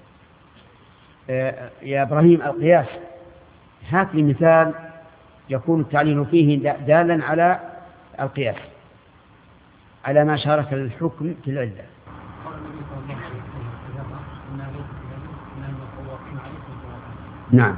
يا إبراهيم القياس، هات لي مثال يكون التعليل فيه دالا على القياس على ما شارك الحكم في العلة. نعم.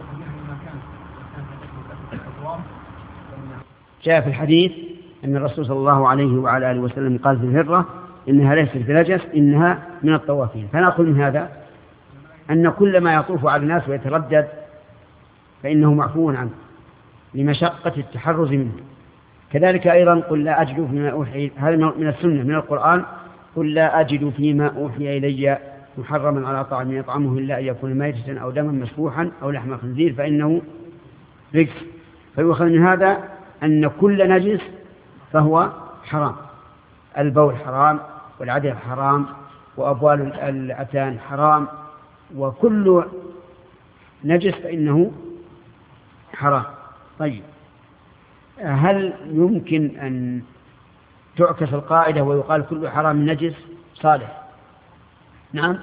جاء في الحديث أن الرسول صلى الله عليه وعلى آله وسلم قال في الهرة إنها ليست بنجس إنها من الطوافين. فنأخذ من هذا أن كل ما يطوف على الناس ويتردد فإنه معفو عنه لمشقة التحرز منه. كذلك أيضا قل لا أجد فيما أوحي، هذا من السنة من القرآن، قل لا أجد فيما أوحي إلي محرما على طعام يطعمه إلا أن يكون ميتة أو دما مسفوحا أو لحم خنزير فإنه رجس فيؤخذ من هذا أن كل نجس فهو حرام. البول حرام، والعدل حرام، وأبوال الأتان حرام، وكل نجس فإنه حرام. طيب، هل يمكن أن تعكس القاعدة ويقال كل حرام نجس؟ صالح. نعم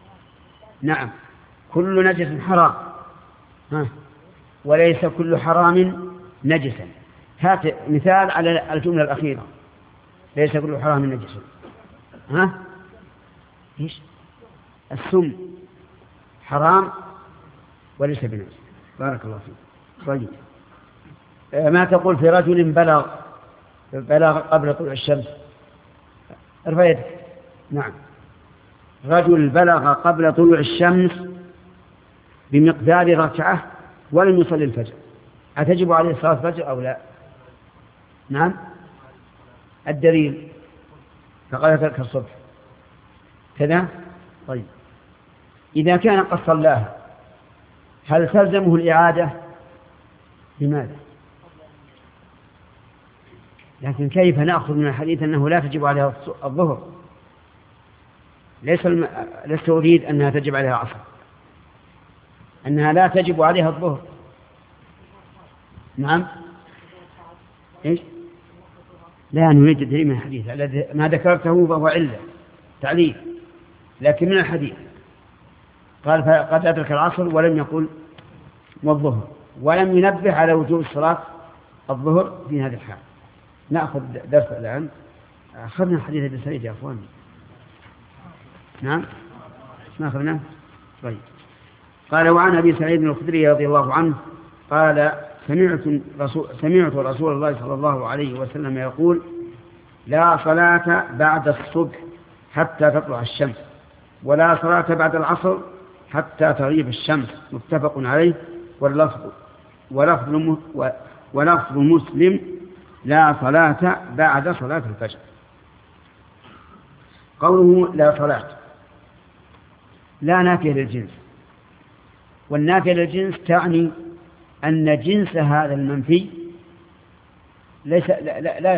كل نجس حرام، وليس كل حرام نجسا. هات مثال على الجملة الأخيرة، ليس كل حرام نجسا. إيش؟ السم حرام وليس بنجس. بارك الله فيك. طيب، ما تقول في رجل بلغ قبل طلوع الشمس؟ ارفع يدك. نعم، رجل بلغ قبل طلوع الشمس بمقدار ركعة ولم يصلي الفجر، أتجب عليه صلاة الفجر أو لا؟ نعم. الدليل فقال ترك الصبح كذا. طيب، إذا كان قد صلاها هل تلزمه الإعادة؟ لماذا؟ لكن كيف نأخذ من الحديث أنه لا تجب عليها الظهر؟ لست أريد أنها تجب عليها العصر، أنها لا تجب عليها الظهر. نعم. إيش؟ لا نريد الدليل من الحديث، ما ذكرته فهو علة تعليل، لكن من الحديث قال قد أدرك العصر ولم يقل والظهر، ولم ينبه على وجوب صلاة الظهر في هذه الحال. نأخذ درس الآن. أخذنا حديث ابن سعيد يا أخواني. نعم، ما أخذنا. طيب، قال وعن أبي سعيد الخدري رضي الله عنه قال سمعت رسول الله صلى الله عليه وسلم يقول: لا صلاة بعد الصبح حتى تطلع الشمس، ولا صلاة بعد العصر حتى تغيب الشمس. متفق عليه. ولفظ مسلم: لا صلاة بعد صلاة الفجر. قوله لا صلاة لا نافية للجنس، والنافية للجنس تعني أن جنس هذا المنفي لا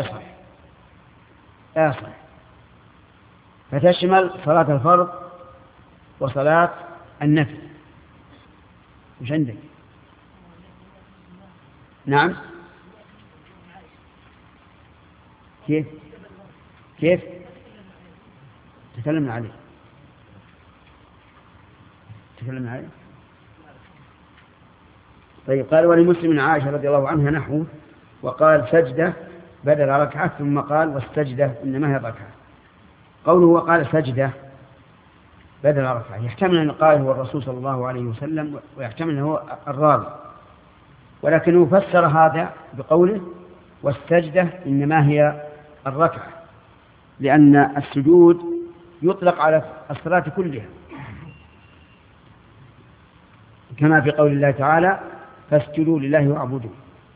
يصح، فتشمل صلاة الفرض وصلاة النفل. مش عندك؟ نعم. كيف تكلمنا عليه؟ طيب، قال ولمسلم عائشة رضي الله عنها نحوه، وقال سجدة بدل ركعة، ثم قال والسجدة إنما هي ركعة. قوله وقال سجدة بدل ركعة يحتمل أن القائل هو الرسول صلى الله عليه وسلم، ويحتمل أنه هو الراوي، ولكنه فسر هذا بقوله والسجدة إنما هي الركعة، لأن السجود يطلق على الصلاة كلها، كما في قول الله تعالى: فاسجدوا لله واعبدوا.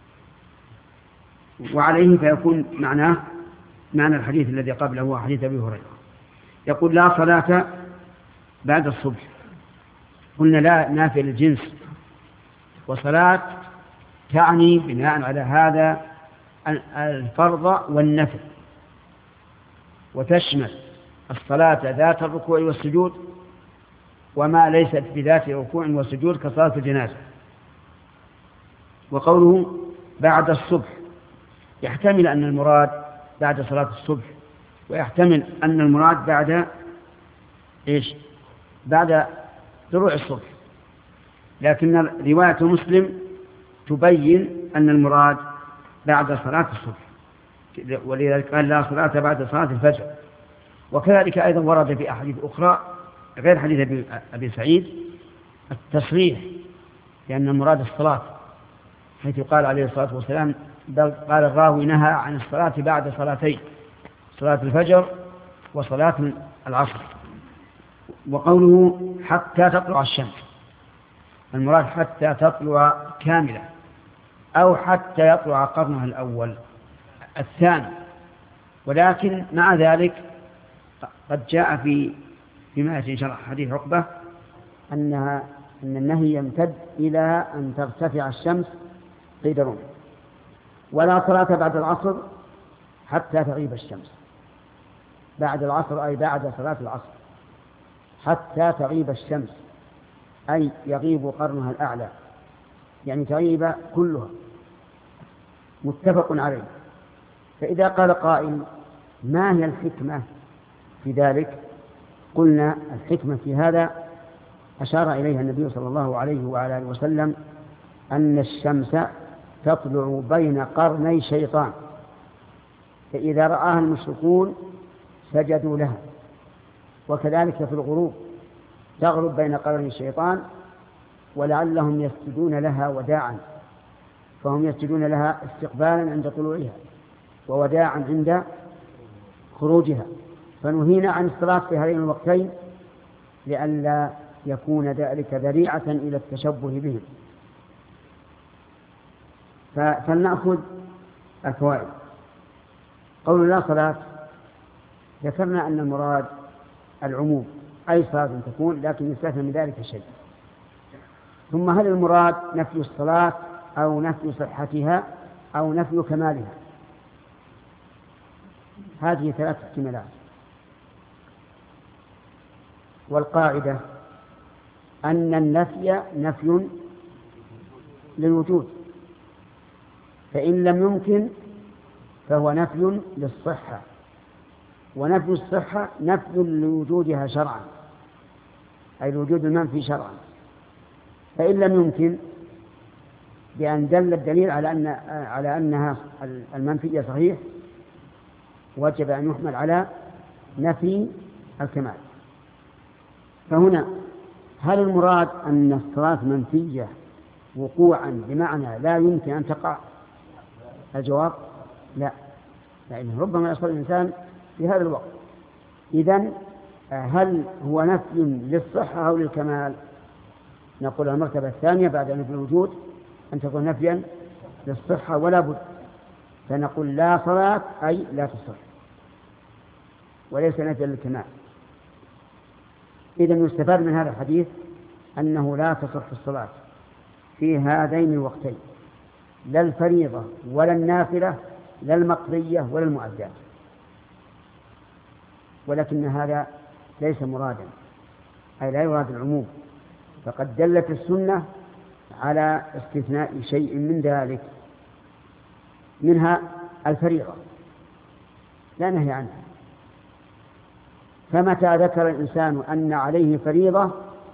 وعليه فيكون معنى الحديث الذي قبله هو حديث أبي هريرة. يقول لا صلاة بعد الصبح، قلنا لا نافية للجنس، وصلاة تعني بناء على هذا الفرض والنفل، وتشمل الصلاة ذات الركوع والسجود وما ليست بذات ركوع وسجود كصلاة الجنازة. وقوله بعد الصبح يحتمل أن المراد بعد صلاة الصبح، ويحتمل أن المراد بعد طلوع الصبح، لكن رواية مسلم تبين أن المراد بعد صلاة الصبح، ولذلك قال لا صلاة بعد صلاة الفجر. وكذلك أيضا ورد في أحاديث أخرى غير حديث أبي سعيد التصريح لأن المراد الصلاة، حيث قال عليه الصلاة والسلام بل قال الراوي نهى عن الصلاة بعد صلاتين: صلاة الفجر وصلاة العصر. وقوله حتى تطلع الشمس، المراد حتى تطلع كاملة، أو حتى يطلع قرنها الأول الثاني. ولكن مع ذلك قد جاء فيما يأتي شرح حديث عقبة أن النهي يمتد إلى أن ترتفع الشمس قيد رمح. ولا صلاة بعد العصر حتى تغيب الشمس. بعد العصر أي بعد صلاة العصر حتى تغيب الشمس، أي يغيب قرنها الأعلى، يعني تغيب كلها. متفق عليه. فإذا قال قائل ما هي الحكمة في ذلك؟ قلنا الحكمة في هذا أشار إليها النبي صلى الله عليه وعلى آله وسلم أن الشمس تطلع بين قرني شيطان، فإذا رآها المشركون سجدوا لها، وكذلك في الغروب تغرب بين قرني الشيطان ولعلهم يسجدون لها وداعا، فهم يسجدون لها استقبالا عند طلوعها ووداعا عند خروجها. فنهينا عن الصلاة في هذين الوقتين لئلا يكون ذلك ذريعة إلى التشبه بهم. فلنأخذ الفوائد. قول لا صلاة، ذكرنا أن المراد العموم، أي صلاة تكون، لكن يستثنى من ذلك شيء. ثم هل المراد نفي الصلاة أو نفي صحتها أو نفي كمالها؟ هذه ثلاث احتمالات. والقاعدة أن النفي نفي للوجود، فإن لم يمكن فهو نفي للصحة، ونفي الصحة نفي لوجودها شرعا، أي الوجود المنفي شرعا. فإن لم يمكن بأن دل الدليل على أنها المنفية صحيح، وجب أن يحمل على نفي الكمال. فهنا هل المراد أن الصلاة منفية وقوعا بمعنى لا يمكن أن تقع؟ الجواب لا، لأنه ربما يصل الإنسان في هذا الوقت. إذن هل هو نفي للصحة أو للكمال؟ نقول المرتبة الثانية بعد نفي الوجود أن تكون نفيا للصحة ولا بد، فنقول لا صلاة أي لا تصح، وليس نفيا للكمال. إذن يستفاد من هذا الحديث أنه لا تصح الصلاة في هذين الوقتين، لا الفريضة ولا النافلة، لا المقضية ولا المؤدات. ولكن هذا ليس مرادا، أي لا يراد العموم، فقد دلت السنة على استثناء شيء من ذلك، منها الفريضة لا نهي عنها. فمتى ذكر الإنسان أن عليه فريضة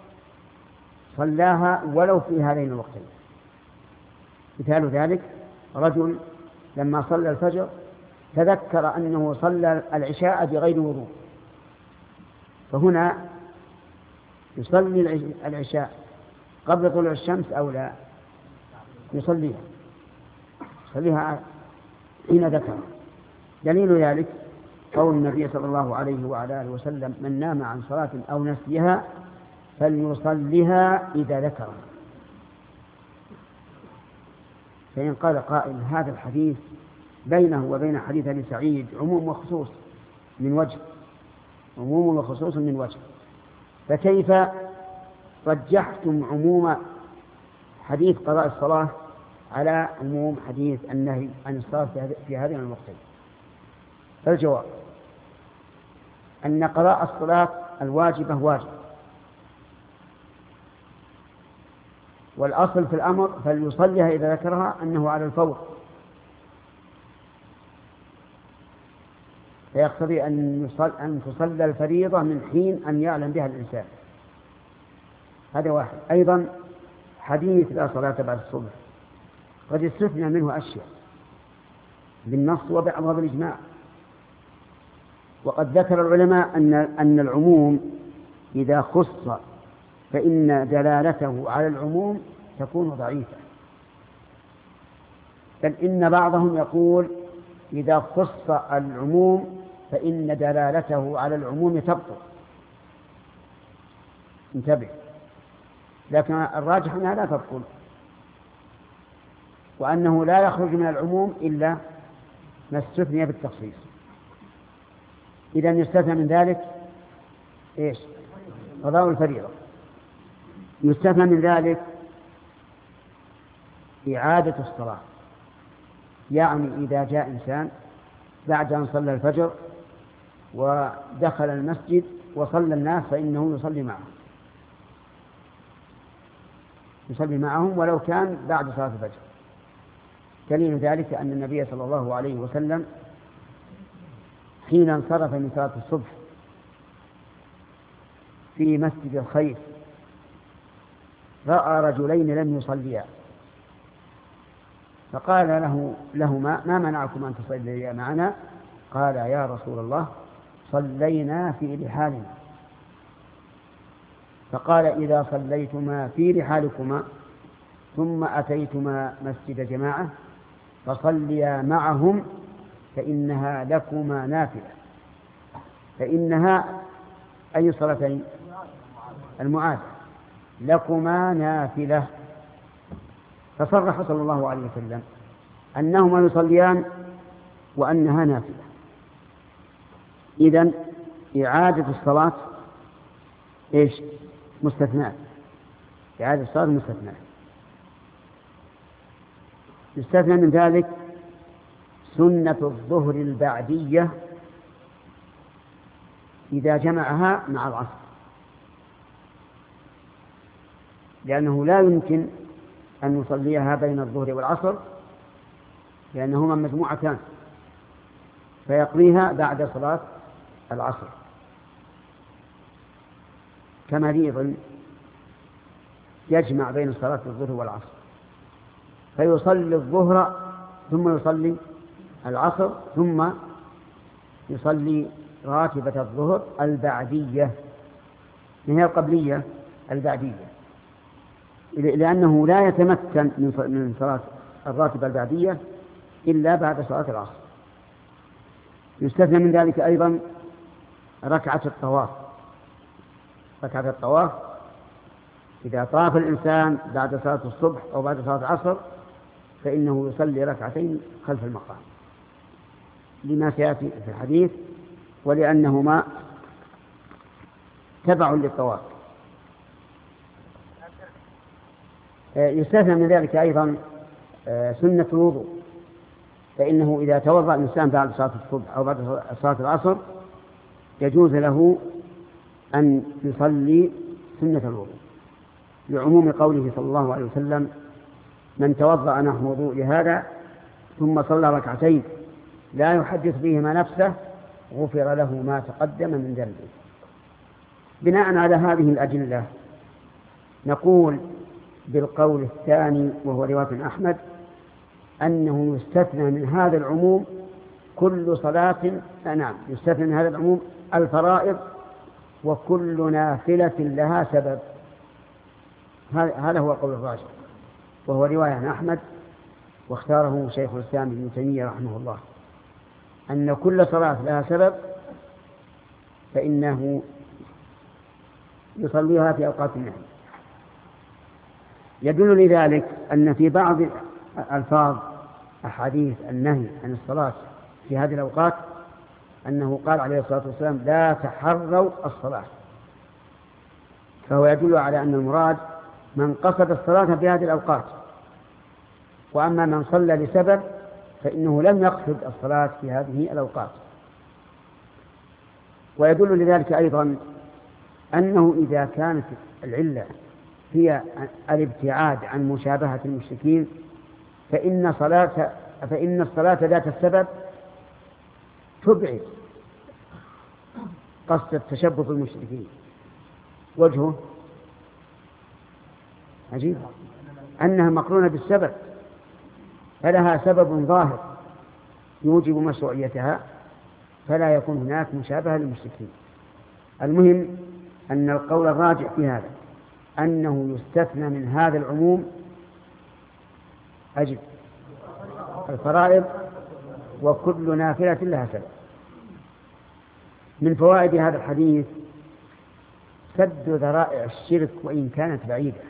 صلاها ولو في هذين الوقتين. مثال ذلك رجل لما صلى الفجر تذكر أنه صلى العشاء بغير وضوء، فهنا يصلي العشاء قبل طلوع الشمس أو لا؟ يصليها حين ذكر. دليل ذلك قول النبي صلى الله عليه وعلى آله وسلم من نام عن صلاة أو نسيها فليصليها إذا ذكرها. فإن قال قائل هذا الحديث بينه وبين حديث أبي سعيد عموم وخصوص من وجه، عموم وخصوص من وجه، فكيف رجحتم عموم حديث قضاء الصلاة على عموم حديث النهي عن الصلاة في هذين الوقتين؟ فالجواب أن قضاء الصلاة الواجبة واجب، والأصل في الأمر فليصليها إذا ذكرها أنه على الفور، فيقتضي أن تصلى الفريضة من حين أن يعلم بها الإنسان. هذا واحد. أيضا حديث لا صلاة بعد الصبح قد استثنى منه أشياء بالنص وبعضها بالإجماع، وقد ذكر العلماء أن العموم إذا خص فإن دلالته على العموم تكون ضعيفة، بل إن بعضهم يقول إذا خص العموم فإن دلالته على العموم تبطل. انتبه، لكن الراجح أنها لا تبطل، وأنه لا يخرج من العموم إلا ما استثني بالتخصيص. إذا يستثنى من ذلك إيش؟ قضاء الفريضة. يستثنى من ذلك إعادة الصلاة، يعني إذا جاء إنسان بعد أن صلى الفجر ودخل المسجد وصلى الناس فإنه يصلي معهم ولو كان بعد صلاة الفجر. دليل ذلك أن النبي صلى الله عليه وسلم حين انصرف من صلاة الصبح في مسجد الخيف رأى رجلين لم يصليا، فقال لهما: ما منعكم أن تصليا معنا؟ قال: يا رسول الله صلينا في رحالنا. فقال: إذا صليتما في رحالكما ثم أتيتما مسجد جماعة فصليا معهم فإنها لكما نافلة. فإنها أي صلاتين؟ المعاد لكما نافلة. فصرح صلى الله عليه وسلم أنهما يصليان وأنها نافلة. إذن إعادة الصلاة إيش؟ مستثناء. إعادة الصلاة مستثناء. يستثنى من ذلك سنة الظهر البعدية إذا جمعها مع العصر، لأنه لا يمكن أن نصليها بين الظهر والعصر لأنهما مجموعتان، فيقضيها بعد صلاة العصر. كمريض يجمع بين صلاة الظهر والعصر فيصلي الظهر ثم يصلي العصر ثم يصلي راتبة الظهر البعدية، هي القبلية البعدية، لأنه لا يتمكن من صلاة الراتبة البعدية إلا بعد صلاة العصر. يستثنى من ذلك أيضا ركعة الطواف. ركعة الطواف إذا طاف الإنسان بعد صلاة الصبح أو بعد صلاة العصر فإنه يصلي ركعتين خلف المقام لما سيأتي في الحديث، ولأنهما تبع للطواف. يستثنى من ذلك أيضا سنة الوضوء، فإنه إذا توضأ الإنسان بعد صلاة الصبح أو بعد صلاة العصر يجوز له أن يصلي سنة الوضوء، لعموم قوله صلى الله عليه وسلم: من توضأ نحو وضوء هذا ثم صلى ركعتين لا يحدث بهما نفسه غفر له ما تقدم من ذنبه. بناء على هذه الأدلة نقول بالقول الثاني وهو رواية أحمد أنه يستثنى من هذا العموم كل صلاة، نعم يستثنى من هذا العموم الفرائض وكل نافلة لها سبب. هذا هو القول الراجح وهو رواية عن أحمد، واختاره شيخ الإسلام ابن تيمية رحمه الله، أن كل صلاة لها سبب فإنه يصليها في أوقات النهي. يدل لذلك أن في بعض ألفاظ أحاديث النهي عن الصلاة في هذه الأوقات أنه قال عليه الصلاة والسلام: لا تحروا الصلاة، فهو يدل على أن المراد من قصد الصلاة في هذه الأوقات، وأما من صلى لسبب فإنه لم يقصد الصلاة في هذه الأوقات. ويدل لذلك أيضا أنه إذا كانت العلة هي الابتعاد عن مشابهة المشركين فإن الصلاة ذات السبب تبعد قصد التشبه بالمشركين. وجهه عجيب أنها مقرونة بالسبب، فلها سبب ظاهر يوجب مشروعيتها فلا يكون هناك مشابهة للمشركين. المهم أن القول الراجع في هذا أنه يستثنى من هذا العموم الفرائض وكل نافلة لها سبب. من فوائد هذا الحديث سد ذرائع الشرك وإن كانت بعيدة،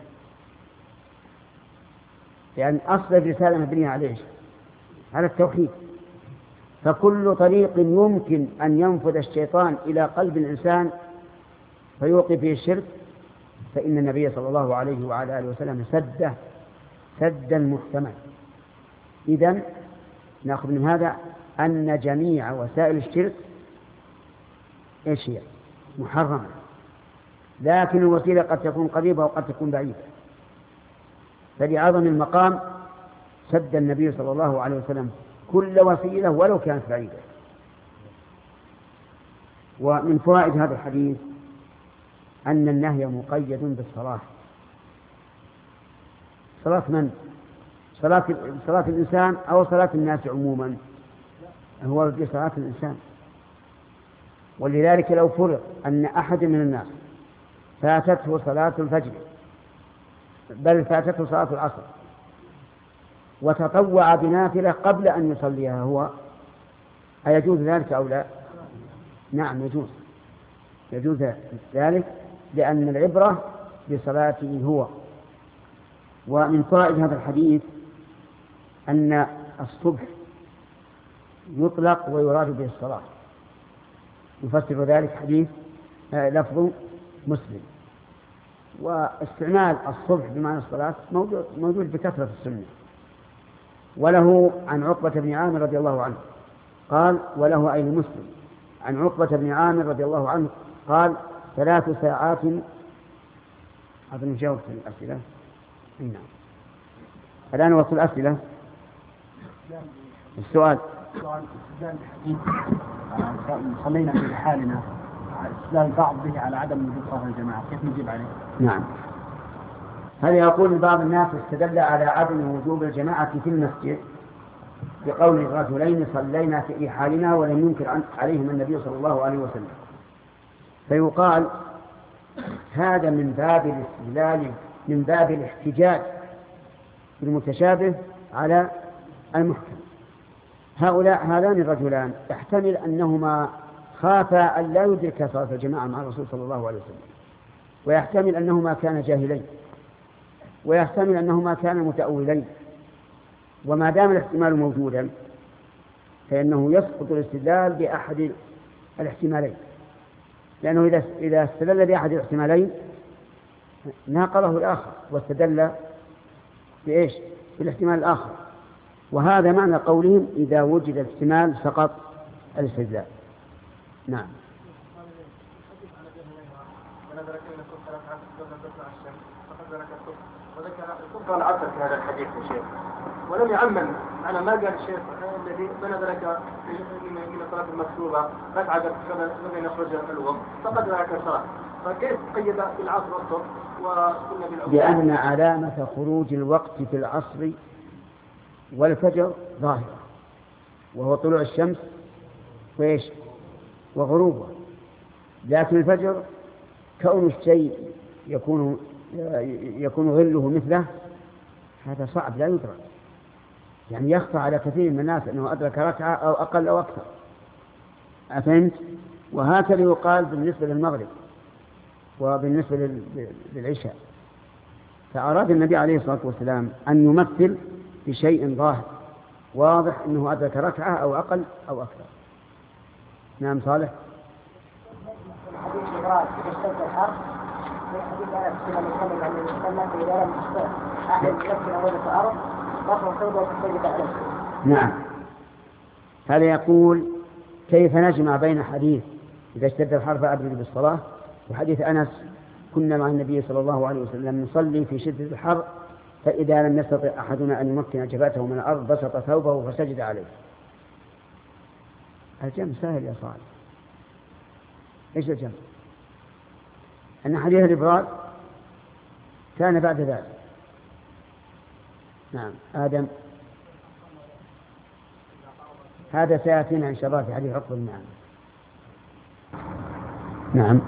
لأن أصل الرسالة مبنية على التوحيد، فكل طريق يمكن أن ينفذ الشيطان إلى قلب الإنسان فيوقع فيه الشرك فإن النبي صلى الله عليه وعلى آله وسلم سد المحتمل. إذن نأخذ من هذا أن جميع وسائل الشرك إيش هي؟ محرمة، لكن الوسيلة قد تكون قريبة وقد تكون بعيدة. فلعظم المقام سد النبي صلى الله عليه وسلم كل وسيلة ولو كانت بعيدة. ومن فوائد هذا الحديث أن النهي مقيد بالصلاة. صلاة من؟ صلاة الإنسان أو صلاة الناس عموما؟ هو بصلاة الإنسان. ولذلك لو فرض أن أحد من الناس فاتته صلاة الفجر بل فاتته صلاة العصر وتطوع بنافلة قبل أن يصليها هو، أيجوز ذلك أو لا؟ نعم يجوز ذلك، لأن العبرة بصلاته هو. ومن فوائد هذا الحديث أن الصبح يطلق ويراد به الصلاة، يفسر ذلك حديث لفظ مسلم. واستعمال الصبح بمعنى الصلاة موجود بكثرة في السنة. وله عن عقبة بن عامر رضي الله عنه قال، وله أي مسلم عن عقبة بن عامر رضي الله عنه قال 3 ساعات. أظن جاوبت الأسئلة. نعم. الآن وصل الأسئلة. السؤال صلينا في حالنا استدلال البعض به على عدم وجود صلاة الجماعة، كيف نجيب عليه؟ نعم. هل يقول بعض الناس استدل على عدم وجوب الجماعة في المسجد بقول الرجلين صلينا في حالنا ولم ينكر عليهم النبي صلى الله عليه وسلم؟ فيقال هذا من باب الاستدلال، من باب الاحتجاج بالمتشابه على المحكم. هذان الرجلان يحتمل أنهما خافا أن لا يدرك صلاة الجماعة مع الرسول صلى الله عليه وسلم، ويحتمل أنهما كانا جاهلين، ويحتمل أنهما كانا متأولين. وما دام الاحتمال موجودا فإنه يسقط الاستدلال بأحد الاحتمالين، لأنه إذا استدل بأحد الاحتمالين ناقضه الآخر واستدل بإيش؟ بالاحتمال الآخر. وهذا معنى قولهم إذا وجد الاحتمال سقط الاستدلال. نعم. وذكر العصر في هذا الحديث يا شيخ، ولم يعمم. أنا ما قال الشيخ الذي من أدرك من الصلاة المكتوبة ركعة قبل أن يخرج الوقت فقد أدرك الصلاة، فكيف قيد في العصر والصبح وقلنا بالعصر؟ لأن علامة خروج الوقت في العصر والفجر ظاهرة، وهو طلوع الشمس وإيش؟ وغروبها. لكن الفجر كون الشيء يكون ظله مثله، هذا صعب لا يدرك، يعني يخفى على كثير من الناس أنه أدرك ركعة أو أقل أو أكثر. أفهمت؟ وهكذا يقال بالنسبة للمغرب وبالنسبة للعشاء. فأراد النبي عليه الصلاة والسلام أن يمثل بشيء ظاهر واضح أنه أدرك ركعة أو أقل أو أكثر. نعم صالح. حديث إبراهيم في اشتد الحرب حديث أنس كما نتكلم عن المسلمة إذا لم يستطع أحد يكفي أولة الأرض رفع ثوبه وتسجد عليه. نعم. هذا يقول كيف نجمع بين حديث إذا اشتد الحرب أبرد بالصلاة وحديث أنس كنا مع النبي صلى الله عليه وسلم نصلي في شدة الحر فإذا لم يستطع أحدنا أن يمكن جبهته من الأرض بسط ثوبه فسجد عليه. الجمع سهل يا صالح. إيش الجمع؟ أن حديث الإبراد كان بعد ذلك. نعم. آدم. هذا سيأتينا إن شاء الله في حديث عقب المعنى. نعم.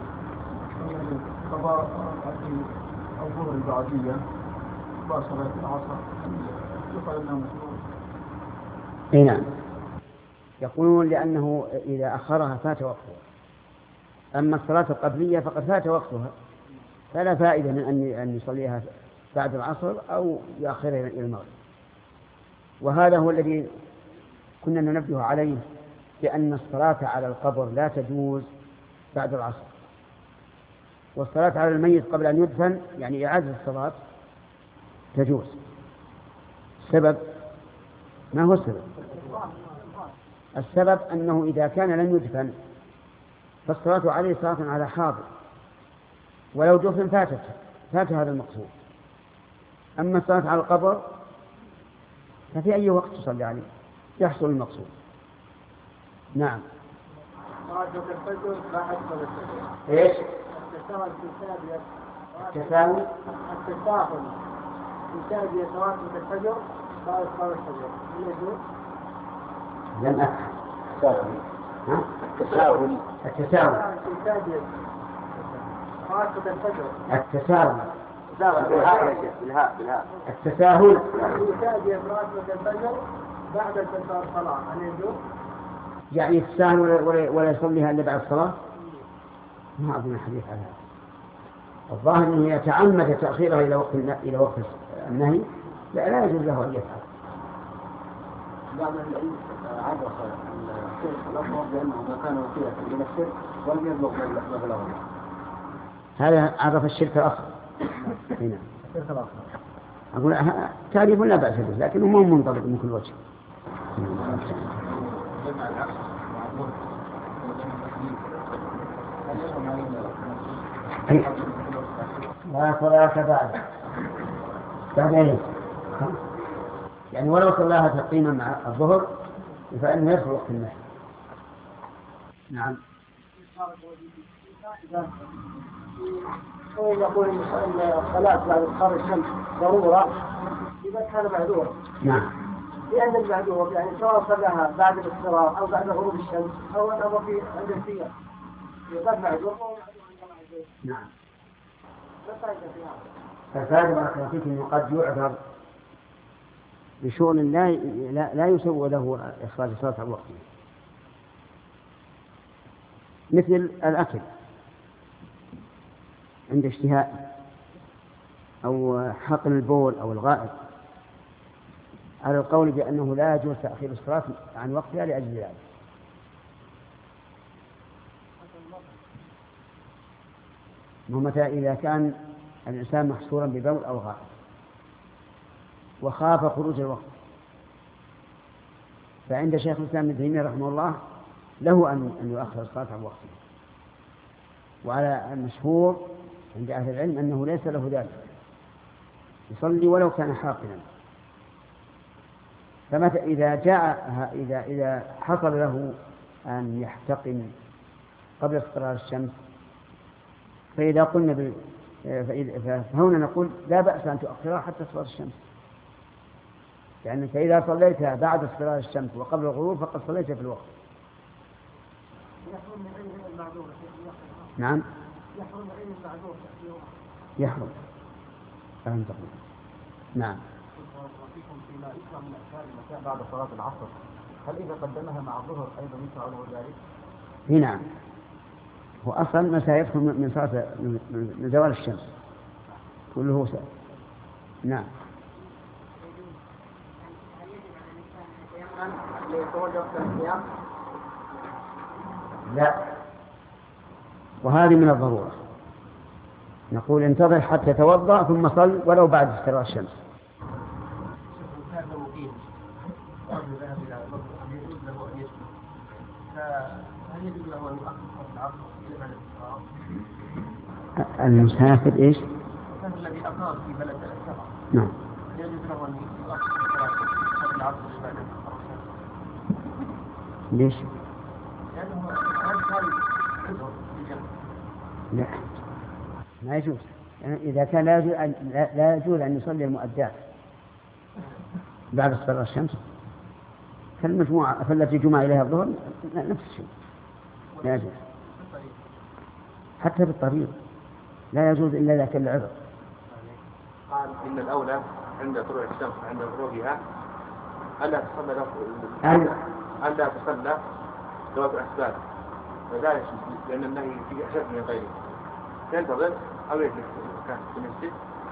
قضاء الظهر البعدية صلاة العصر يقال أنه مشروع. نعم. يقولون لأنه إذا أخرها فات وقتها، أما الصلاة القبلية فقد فات وقتها فلا فائدة من أن يصليها بعد العصر أو يأخرها إلى المغرب. وهذا هو الذي كنا ننبه عليه، بأن الصلاة على القبر لا تجوز بعد العصر، والصلاة على الميت قبل أن يدفن يعني إعادة الصلاة تجوز. السبب ما هو السبب؟ السبب أنه إذا كان لم يدفن فالصلاة عليه صلاة على حاضر، ولو دفن فات هذا المقصود. أما الصلاة على القبر ففي أي وقت تصلي عليه يحصل المقصود. نعم. إيش؟ التساهل في تادية صلاة الفجر بعد صلاة الفجر يجوز؟ لم أفهم. التساهل في تادية صلاة الفجر. التساهل بالهاء التساهل في تادية صلاة الفجر بعد انتهاء الصلاة هل يجوز؟ يعني يتساهل ولا يصليها إلا بعد الصلاة؟ ما أظن الحديث على هذا. الظاهر أنه يتعمد تأخيرها إلى وقت النهي، لا يجوز له أن يفعل. بعض العلم عرف الشرك الأكبر بأنه ما كان وسيلة إلى الشرك ولم يبلغ مبلغه. هذا عرف الشرك الأصغر. هنا الشرك الأكبر أقول تعريف لا بأس به، لكنه مو منضبط من كل وجه. لا صلاة بعد إيه؟ يعني ولو صلاها تقييما مع الظهر فإنه يدخل وقت النهي. نعم. يقول إن الصلاة بعد إظهار الشمس ضرورة إذا كان معذورا. نعم. لأن المعذور يعني سواء صلاها بعد الاصفرار أو بعد غروب الشمس أو الأمر في عند السياق يقال معذور. نعم. لا فائدة في هذا. الفائدة ما فيك أنه قد يعذر بشؤون لا يسوى له إخراج صلاة عن وقته، مثل الأكل عند اشتهاء أو حقن البول أو الغائط، على القول بأنه لا يجوز تأخير الصلاة عن وقتها لأجل ذلك. ومتى إذا كان الإنسان محصورا ببول أو غائط وخاف خروج الوقت، فعند شيخ الإسلام ابن تيمية رحمه الله له أن يؤخر الصلاة عن وقته، وعلى المشهور عند أهل العلم أنه ليس له ذلك، يصلي ولو كان حاقنا. فمتى إذا حصل له أن يحتقن قبل اصفرار الشمس فإذا قلنا فهنا نقول لا بأس أن تؤخرها حتى اصفرار الشمس، يعني فإذا صليتها بعد اصفرار الشمس وقبل الغروب فقد صليت في الوقت. نعم. يحرم. فهمت. نعم. فيما يسمى من أشياء المساء بعد صلاة العصر، هل إذا قدمها مع الظهر أيضا يشرع له ذلك؟ نعم. هو أصلا مساء يدخل من صلاة من زوال الشمس كله ساء. نعم. لا، وهذه من الضرورة. نقول انتظر حتى توضأ ثم صل ولو بعد اصفرار الشمس. المسافر ايش؟ المسافر الذي أقام في بلد السفر. نعم. يجوز له أن يؤخر العصر بعد ليش؟ لأنه هذا لا، ما يجوز. يعني إذا كان لا يجوز أن يصلي المؤدات بعد اصفرار الشمس، فالمجموعة فالتي جمع إليها الظهر نفس الشيء لا يجوز. حتى بالطريق لا يجوز إلا إذا كان العذر. قال إن الأولى عند طلوع الشمس عند غروبها ألا تصلى ألا تصلى ذوات الأسباب، فذلك لأن النهي فيه أشد من غيره. تنتظر أو يجلس كان في المسجد.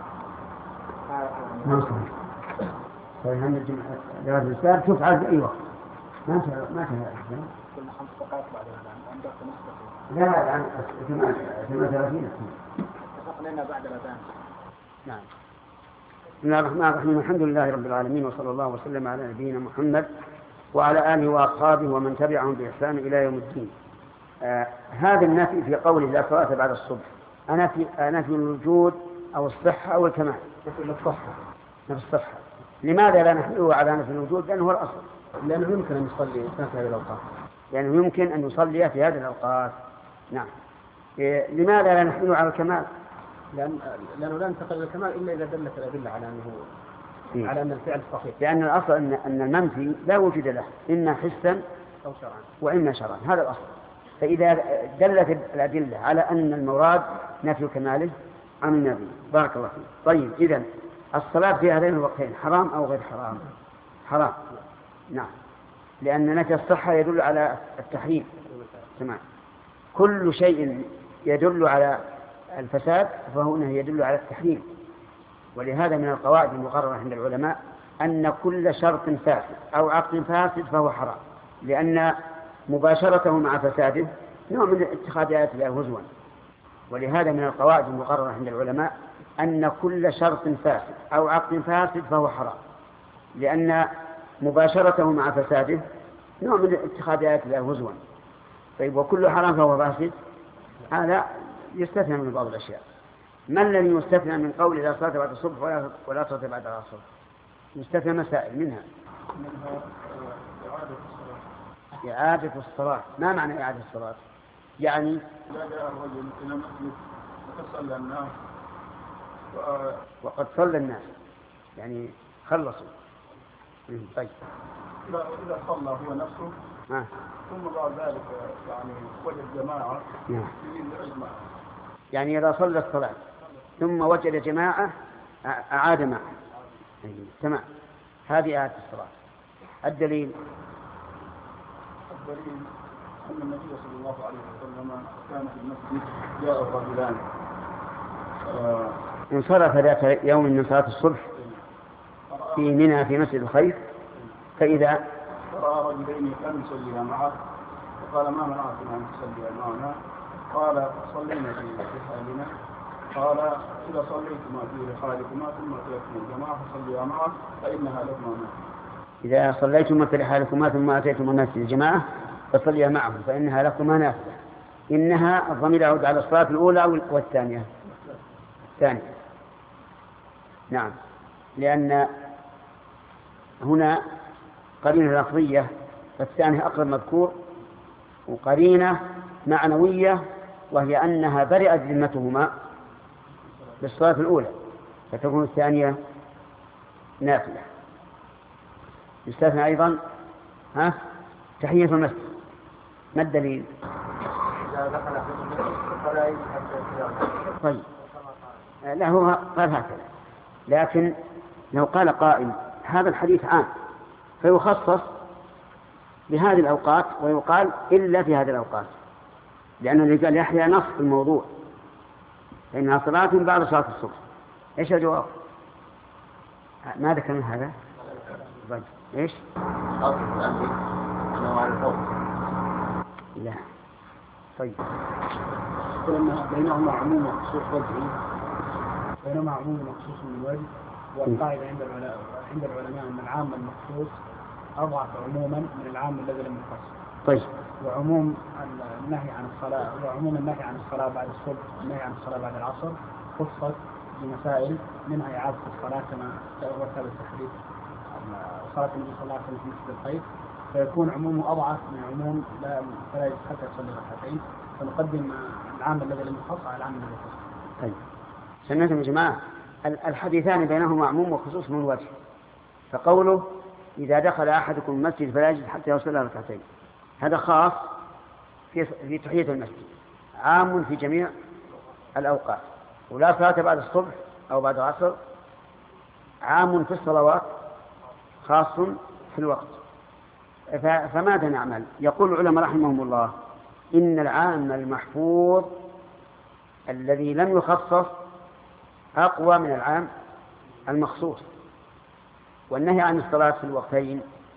ما صحيح. صحيح أن ذوات الأسباب تفعل في أي وقت. ما تفعل. كل 5 دقائق بعد الأذان عندك نصف. لا عن 38. اتفقنا بعد الأذان. نعم. بسم الله الرحمن الرحيم. الحمد لله رب العالمين، وصلى الله وسلم على نبينا محمد وعلى آله وأصحابه ومن تبعهم بإحسان إلى يوم الدين. هذا النفي في قوله لا صلاة بعد الصبح نفي الوجود أو الصحة أو الكمال. نفي الصحة. لماذا لا نحمله على نفي الوجود؟ لأنه هو الأصل. لأنه يمكن أن يصلي في هذه الأوقات. يعني يمكن أن يصلي في هذه الأوقات. نعم. لماذا لا نحمله على الكمال؟ لأنه لا ينتقل إلى الكمال إلا إذا دلت الأدلة على أنه على أن الفعل صحيح. لأن الأصل أن المنفي لا وجود له إما حسا أو شرعا وإما شرعا. هذا الأصل. فإذا دلت الأدلة على أن المراد نفي كماله عن النبي. بارك الله فيك. طيب إذن الصلاة في هذين الوقتين حرام أو غير حرام؟ حرام. نعم. لأن نفي الصحة يدل على التحريم. تمام. كل شيء يدل على الفساد فهو يدل على التحريم. ولهذا من القواعد المقررة عند العلماء أن كل شرط فاسد أو عقد فاسد فهو حرام، لأن مباشرته مع فساده نوع من اتخاذ آيات الله هزوا. ولهذا من القواعد المقررة عند العلماء أن كل شرط فاسد أو عقد فاسد فهو حرام، لأن مباشرته مع فساده نوع من اتخاذ آيات الله هزوا. طيب وكل حرام فهو فاسد؟ هذا يستثنى من بعض الأشياء. ما الذي يستثنى من قول لا صلاة بعد الصبح ولا صلاة بعد العصر؟ يستثنى مسائل منها إعادة الصلاة. ما معنى إعادة الصلاة؟ يعني لا جاء الرجل إلى مسجد وتصلى الناس وقد صلى الناس يعني خلصوا. طيب إذا صلى هو نفسه ثم بعد ذلك يعني وجد جماعة يريد الإجماع، يعني إذا صلى الصلاة ثم وجد جماعة أعاد معه. تمام. هذه إعادة الصلاة. الدليل أن النبي صلى الله عليه وسلم كان في المسجد جاء الرجلان انصرف ذات يوم من صلاة الصبح في منى في مسجد الخير، فإذا رأى رجلين كانوا يصليا معه وقال ما منعكم أن تصليا معنا؟ قال صلينا في رحالنا. قال إذا صليتما في رحالكما ثم أتيتم الجماعة فصليا معه فإنها لكما نافلة. إذا صليتما في رحالكما ثم أتيتم الناس الجماعة فصليا معهم فإنها لكما نافلة. إنها الضمير يعود على الصلاة الأولى والثانية. الثانية. نعم. لأن هنا قرينة لفظية فالثانية أقرب مذكور، وقرينة معنوية وهي أنها برئت ذمتهما بالصلاة الأولى فتكون الثانية نافلة. يستثنى أيضا تحية المسجد. ما الدليل؟ طيب لا هو قال هكذا، لكن لو قال قائل هذا الحديث عام فيخصص بهذه الأوقات ويقال إلا في هذه الأوقات، لأن الرجال يحيى نص في الموضوع فإنها صلاة بعد صلاة الصبح. إيش الجواب؟ ما ذكر من هذا؟ طيب إيش؟ لا. طيب قلنا بينهما عموم وخصوص وجهي، بينهما عموم وخصوص من وجه، والقاعدة عند العلماء أن العام المخصوص أضعف عموما من العام الذي لم يخص. طيب. وعموم النهي عن الصلاة وعموم النهي عن الصلاة بعد الصبح والنهي عن الصلاة بعد العصر خصت بمسائل منها إعادة الصلاة كما هو ثابت في الحديث صلاة النبي صلى الله عليه وسلم في مسجد الخير، فيكون عمومه أضعف من عموم فلا يجوز حتى يصلي ركعتين، فنقدم العام الذي لم يخص على العام الذي يخص. طيب سمعتم يا جماعة؟ الحديثان بينهما عموم وخصوص من وجه. فقوله إذا دخل أحدكم المسجد فلا يجوز حتى يصلي ركعتين هذا خاص في تحية المسجد، عام في جميع الأوقات. ولا صلاة بعد الصبح أو بعد العصر عام في الصلوات خاص في الوقت. فماذا نعمل؟ يقول العلماء رحمهم الله إن العام المحفوظ الذي لم يخصص أقوى من العام المخصوص. والنهي عن الصلاة في الوقتين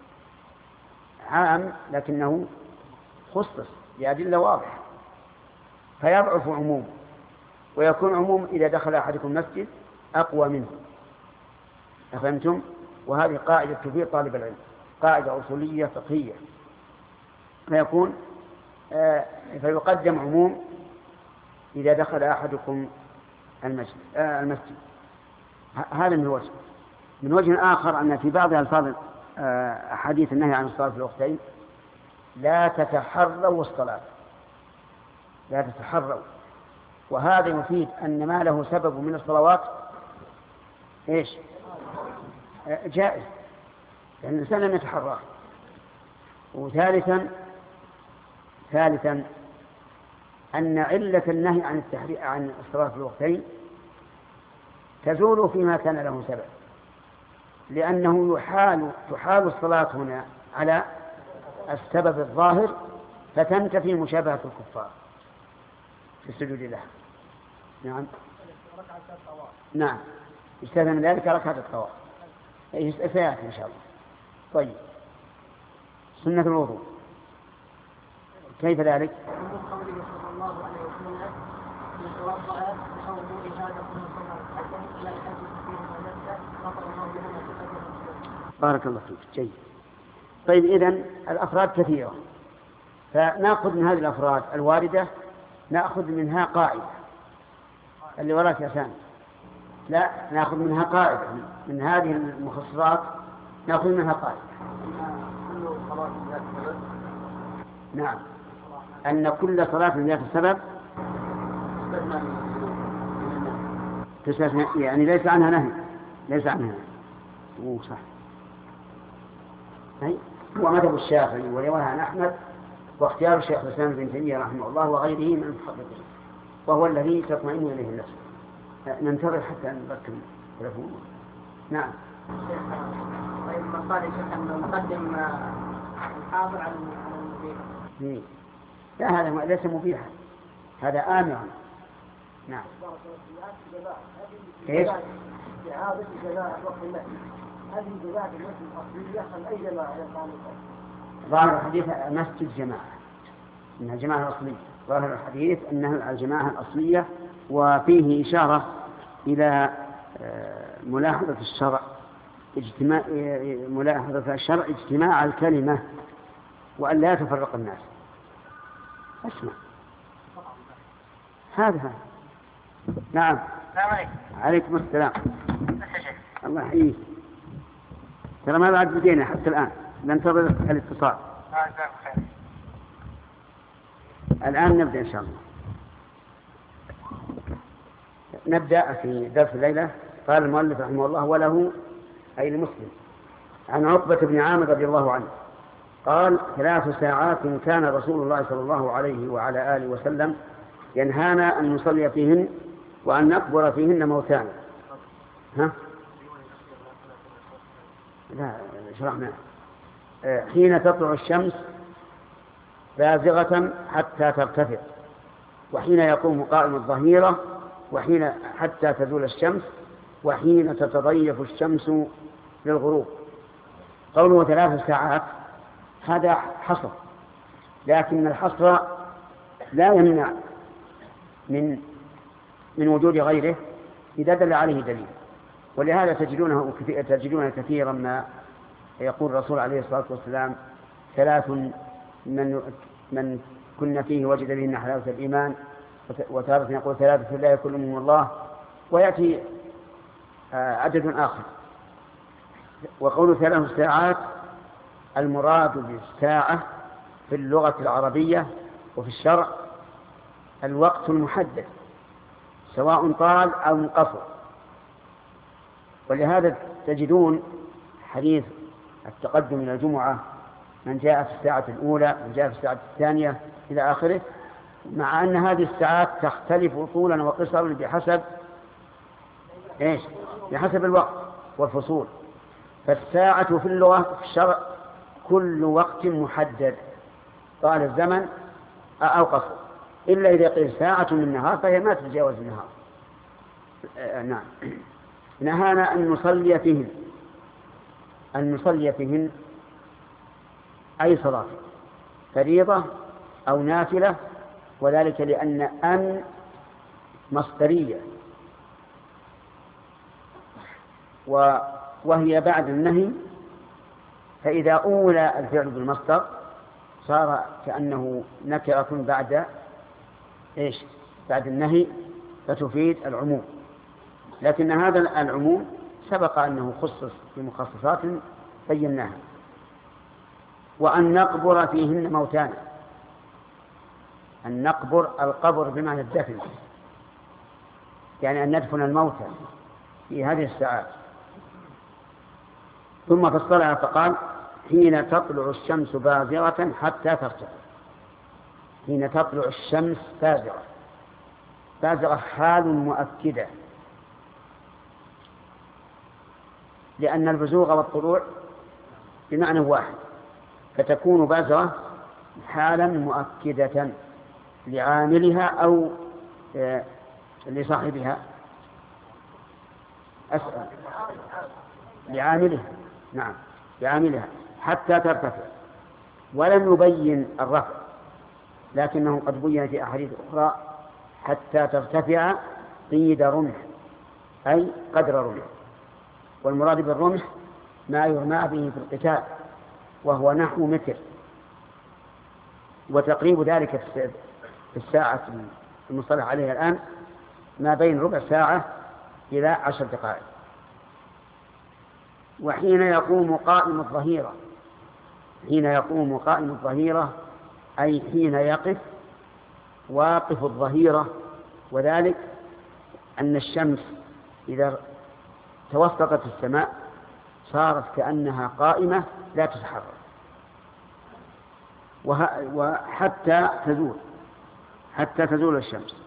عام لكنه خصص بأدلة واضحة فيضعف عموم، ويكون عموم إذا دخل أحدكم المسجد أقوى منه. أفهمتم؟ وهذه قاعدة تفيد طالب العلم. قاعدة أصولية فقهية، فيقدم عموم إذا دخل أحدكم المسجد. هذا من وجه. من وجه آخر أن في بعض ألفاظ أحاديث النهي عن الصلاة في الوقتين لا تتحروا الصلاة، لا تتحروا، وهذا يفيد أن ما له سبب من الصلوات إيش؟ جائز، لأن الإنسان لم يتحرى. وثالثا أن علة النهي عن الصلاة في الوقتين تزول فيما كان له سبب، لأنه تحال الصلاة هنا على السبب الظاهر فتنتفي مشابهة الكفار في السجود له. نعم نعم، يستثنى من ذلك ركعة الطواف، سيأتي إن شاء الله. طيب، سنة الوضوء كيف ذلك؟ من قوله صلى الله عليه وسلم من توضأ بوضوء هذا ثم صلى ركعتين لا يحدث فيهما نفسه غفر الله له ما تقدم. بارك الله فيك. جيد. طيب، إذن الأفراد كثيرة، فنأخذ من هذه الأفراد الواردة نأخذ منها قاعدة. اللي وراك يا سامي، لا، نأخذ منها قاعدة من هذه المخصصات، نأخذ منها قاعدة. نعم، أن كل صلاة ذات السبب تستثنى، يعني ليس عنها نهي، ليس عنها نهي. صح، هو مذهب الشافعي ورواها عن أحمد واختيار الشيخ الإسلام ابن تيمية رحمه الله وغيره من المحققين، وهو الذي تطمئن إليه النفس. ننتظر حتى نركب تلفون. نعم. طيب، مقال الشيخ أنه مقدم الحاضر على المبيح. لا، هذا ليس مبيحا، هذا آمرا. نعم. ايش؟ إعادة جزاء وقت المسجد، هذه جزاء المسجد الأصلية أم أي جماعة؟ ظاهر الحديث مسجد جماعة، إنها الجماعة الأصلية. ظاهر الحديث أنها الجماعة الأصلية، وفيه إشارة إلى ملاحظة الشرع اجتماع الكلمة وأن لا يتفرق الناس. اسمع هذا. نعم. السلام عليكم. عليكم السلام. الله يحييك. ترى ما بعد بدينا حتى الآن، ننتظر الاتصال. الآن نبدأ إن شاء الله. نبدأ في درس الليلة. قال المؤلف رحمه الله: وله أي المسلم عن عقبة بن عامر رضي الله عنه قال: 3 ساعات كان رسول الله صلى الله عليه وعلى آله وسلم ينهانا أن نصلي فيهن وأن نقبر فيهن موتانا. ها؟ لا، شرحنا. حين تطلع الشمس بازغة حتى ترتفع، وحين يقوم قائم الظهيرة، وحين حتى تزول الشمس، وحين تتضيف الشمس للغروب. قوله 3 ساعات هذا حصر، لكن الحصر لا يمنع من وجود غيره إذا دل عليه دليل. ولهذا تجدون كثيرا ما يقول الرسول عليه الصلاة والسلام: 3 من كنا فيه وجد بهن حلاوة الإيمان، وتارة يقول 3 لا يكلمهم الله، ويأتي عدد آخر. وقول 3 ساعات المراد بالساعة في اللغة العربية وفي الشرع الوقت المحدد سواء طال أو انقصر. ولهذا تجدون حديث التقدم من الجمعة: من جاء في الساعة الأولى، من جاء في الساعة الثانية، إلى آخره، مع أن هذه الساعات تختلف طولا وقصرا بحسب الوقت والفصول. فالساعة في اللغة في الشرع كل وقت محدد طال الزمن أو قصر، إلا إذا قيل ساعة من النهار فهي ما تتجاوز النهار. نعم. نهانا أن نصلي فيهن أي صلاة، فريضة أو نافلة، وذلك لأن أن مصدرية وهي بعد النهي فإذا أولى الفعل بالمصدر صار كأنه نكرة بعد إيش؟ بعد النهي، فتفيد العموم. لكن هذا العموم سبق أنه خصص بمخصصات بيناها. وأن نقبر فيهن موتانا، أن نقبر، القبر بمعنى الدفن، يعني أن ندفن الموتى في هذه الساعات. ثم فصلها فقال حين تطلع الشمس بازغة حتى ترتفع. حين تطلع الشمس بازغة، بازغة حال مؤكدة، لأن البزوغ والطلوع بمعنى واحد، فتكون بازغة حالا مؤكدة لعاملها أو لصاحبها. أسأل لعاملها، نعم لعاملها حتى ترتفع. ولم يبين الرفع، لكنه قد بين في أحاديث أخرى حتى ترتفع قيد رمح، أي قدر رمح. والمراد بالرمح ما يرمى به في القتال، وهو نحو متر. وتقريب ذلك في الساعة المصطلح عليها الآن ما بين ربع ساعة إلى 10 دقائق. وحين يقوم قائم الظهيرة، حين يقوم قائم الظهيرة أي حين يقف واقف الظهيرة، وذلك أن الشمس إذا توسطت في السماء صارت كأنها قائمة لا تتحرك، وحتى تزول، حتى تزول الشمس.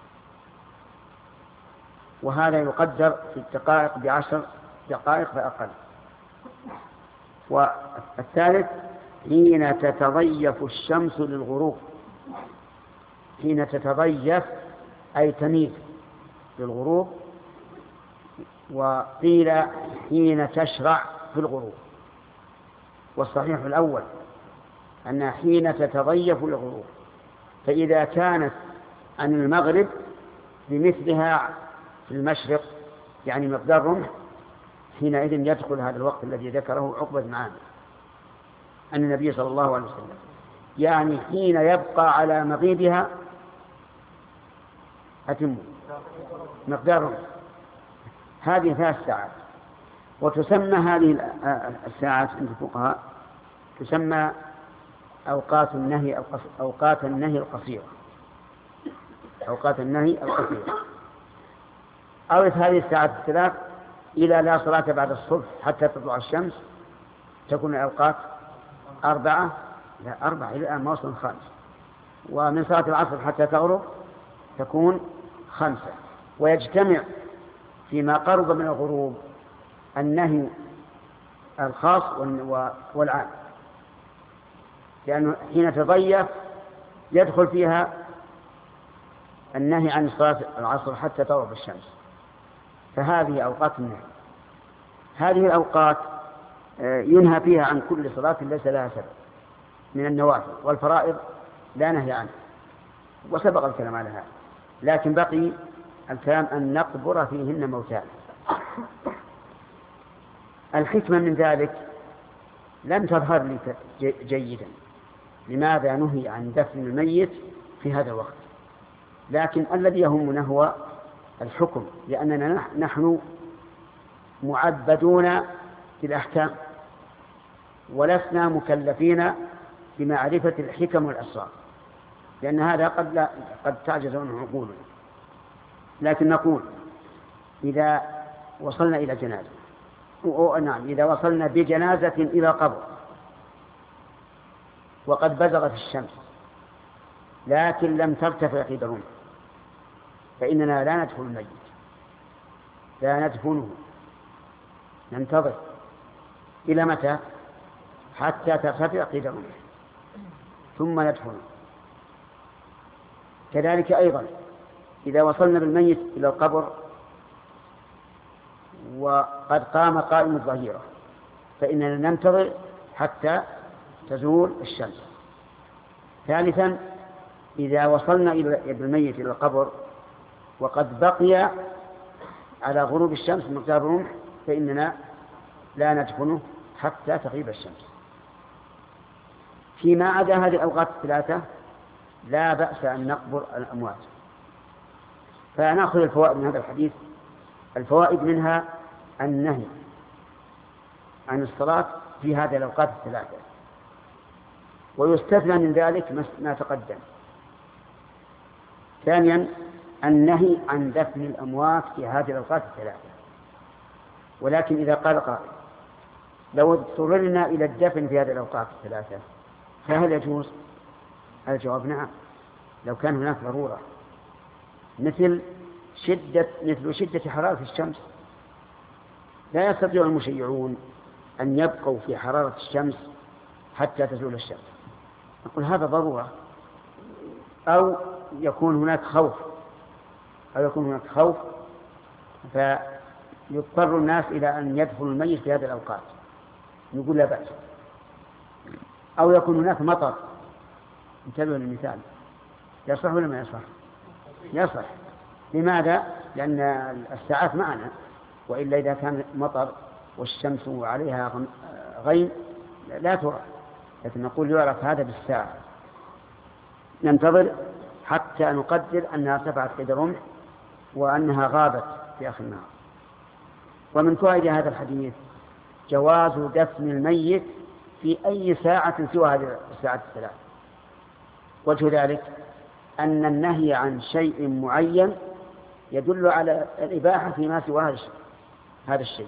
وهذا يقدر في الدقائق ب10 دقائق فأقل. والثالث حين تتضيف الشمس للغروب. حين تتضيف أي تميل للغروب. وقيل حين تشرع في الغروب، والصحيح الأول أنها حين تتضيف للغروب. فإذا كانت عن المغرب بمثلها في المشرق، يعني مقدار رمح، حينئذ يدخل هذا الوقت الذي ذكره عقبة بن عامر أن النبي صلى الله عليه وسلم، يعني حين يبقى على مغيبها أتم مقدار رمح. هذه 3 ساعات. وتسمى هذه الساعات عند الفقهاء تسمى أوقات النهي، أوقات النهي القصيرة، أوقات النهي القصيرة. أوت هذه الساعات الثلاث إلى لا صلاة بعد الصبح حتى تطلع الشمس تكون الأوقات 4 إلى الآن ما وصل 5. ومن صلاة العصر حتى تغرب تكون 5. ويجتمع فيما قرب من الغروب النهي الخاص والعام، لأنه حين تضيف يدخل فيها النهي عن صلاة العصر حتى تغرب الشمس. فهذه أوقات النهي. هذه الأوقات ينهى فيها عن كل صلاة ليس لها سبب من النوافل، والفرائض لا نهي عنه، وسبق الكلام على هذا. لكن بقي الكلام أن نقبر فيهن موتانا. الحكمة من ذلك لم تظهر لي جيدا، لماذا نهي عن دفن الميت في هذا الوقت؟ لكن الذي يهمنا هو الحكم، لأننا نحن معبدون بالأحكام ولسنا مكلفين بمعرفة الحكم والأسرار، لأن هذا قد تعجز عنه عقولنا. لكن نقول إذا وصلنا إلى جنازة، نعم إذا وصلنا بجنازة إلى قبر وقد بزغت الشمس لكن لم ترتفع قيد الرمح، فإننا لا ندفن الميت، لا ندفنه، ننتظر إلى متى؟ حتى ترتفع قيد الرمح ثم ندفنه. كذلك أيضا إذا وصلنا بالميت إلى القبر وقد قام قائم الظهيرة فإننا ننتظر حتى تزول الشمس. ثالثا إذا وصلنا بالميت إلى القبر وقد بقي على غروب الشمس مقدار الرمح فإننا لا ندفنه حتى تغيب الشمس. فيما عدا هذه الأوقات الثلاثة لا بأس أن نقبر الأموات. فنأخذ الفوائد من هذا الحديث. الفوائد منها النهي عن الصلاة في هذه الأوقات الثلاثة، ويستثنى من ذلك ما تقدم. ثانيا النهي عن دفن الأموات في هذه الأوقات الثلاثة. ولكن إذا قال قائل لو اضطررنا إلى الدفن في هذه الأوقات الثلاثة فهل يجوز؟ الجواب نعم، لو كان هناك ضرورة مثل شدة حرارة الشمس، لا يستطيع المشيعون أن يبقوا في حرارة الشمس حتى تزول الشمس، نقول هذا ضرورة. أو يكون هناك خوف فيضطر الناس إلى أن يدفنوا الميت في هذه الأوقات، نقول لا بأس. أو يكون هناك مطر، انتبهوا للمثال، يصح ولا ما يصح؟ يصح. لماذا؟ لأن الساعات معنا، وإلا إذا كان مطر والشمس عليها غيم لا ترى، لكن نقول يعرف هذا بالساعة. ننتظر حتى نقدر أنها ارتفعت قيد رمح وأنها غابت في آخر النهار. ومن فوائد هذا الحديث جواز دفن الميت في أي ساعة سوى هذه الساعات الثلاث. وجه ذلك أن النهي عن شيء معين يدل على الإباحة فيما سوى هذا الشيء،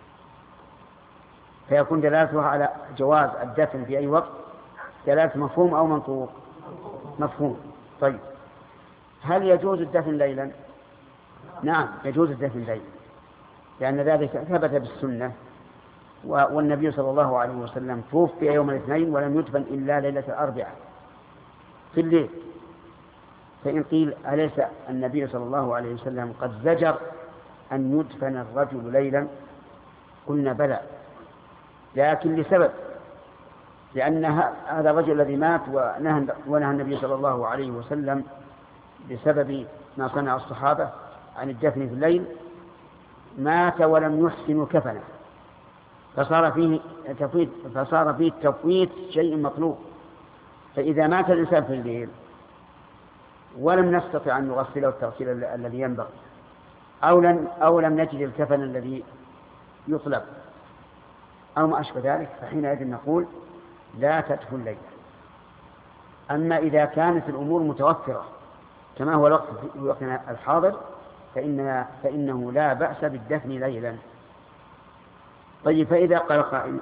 فيكون دلالته على جواز الدفن في أي وقت دلالة مفهوم أو منطوق؟ مفهوم. طيب هل يجوز الدفن ليلا؟ نعم يجوز الدفن ليلا، لأن ذلك ثبت بالسنة، والنبي صلى الله عليه وسلم توفي يوم الاثنين ولم يدفن إلا ليلة الأربعاء في الليل. فإن قيل أليس النبي صلى الله عليه وسلم قد زجر أن يدفن الرجل ليلا؟ قلنا بلى، لكن لسبب، لأن هذا الرجل الذي مات ونهى النبي صلى الله عليه وسلم بسبب ما صنع الصحابة عن الدفن في الليل مات ولم يحسن كفنه، فصار فيه تفويت شيء مطلوب. فإذا مات الإنسان في الليل ولم نستطع أن نغسله التغسيل الذي ينبغي، أو لم نجد الكفن الذي يطلب أو ما أشبه ذلك، فحينئذ نقول لا تدفن ليلا. أما إذا كانت الأمور متوفرة كما هو الوقت في وقتنا الحاضر فإنه لا بأس بالدفن ليلا. طيب فإذا قال قائل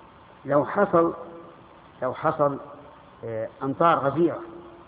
لو حصل أمطار غزيرة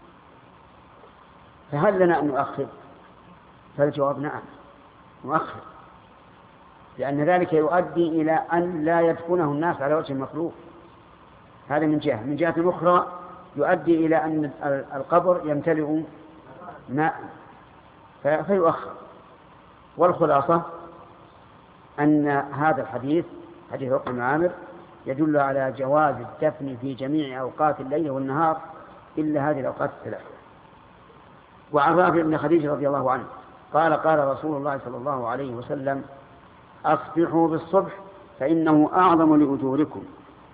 فهل لنا أن نؤخر؟ فالجواب نعم نؤخر، لأن ذلك يؤدي إلى أن لا يدفنه الناس على وجه المطلوب. هذا من جهة. من جهة أخرى يؤدي إلى أن القبر يمتلئ ماء فيؤخر. والخلاصة أن هذا الحديث حديث عقبة بن عامر يدل على جواز الدفن في جميع أوقات الليل والنهار إلا هذه الأوقات الثلاثة. وعن رافع بن خديج رضي الله عنه قال رسول الله صلى الله عليه وسلم أصبحوا بالصبح فإنه أعظم لأجوركم.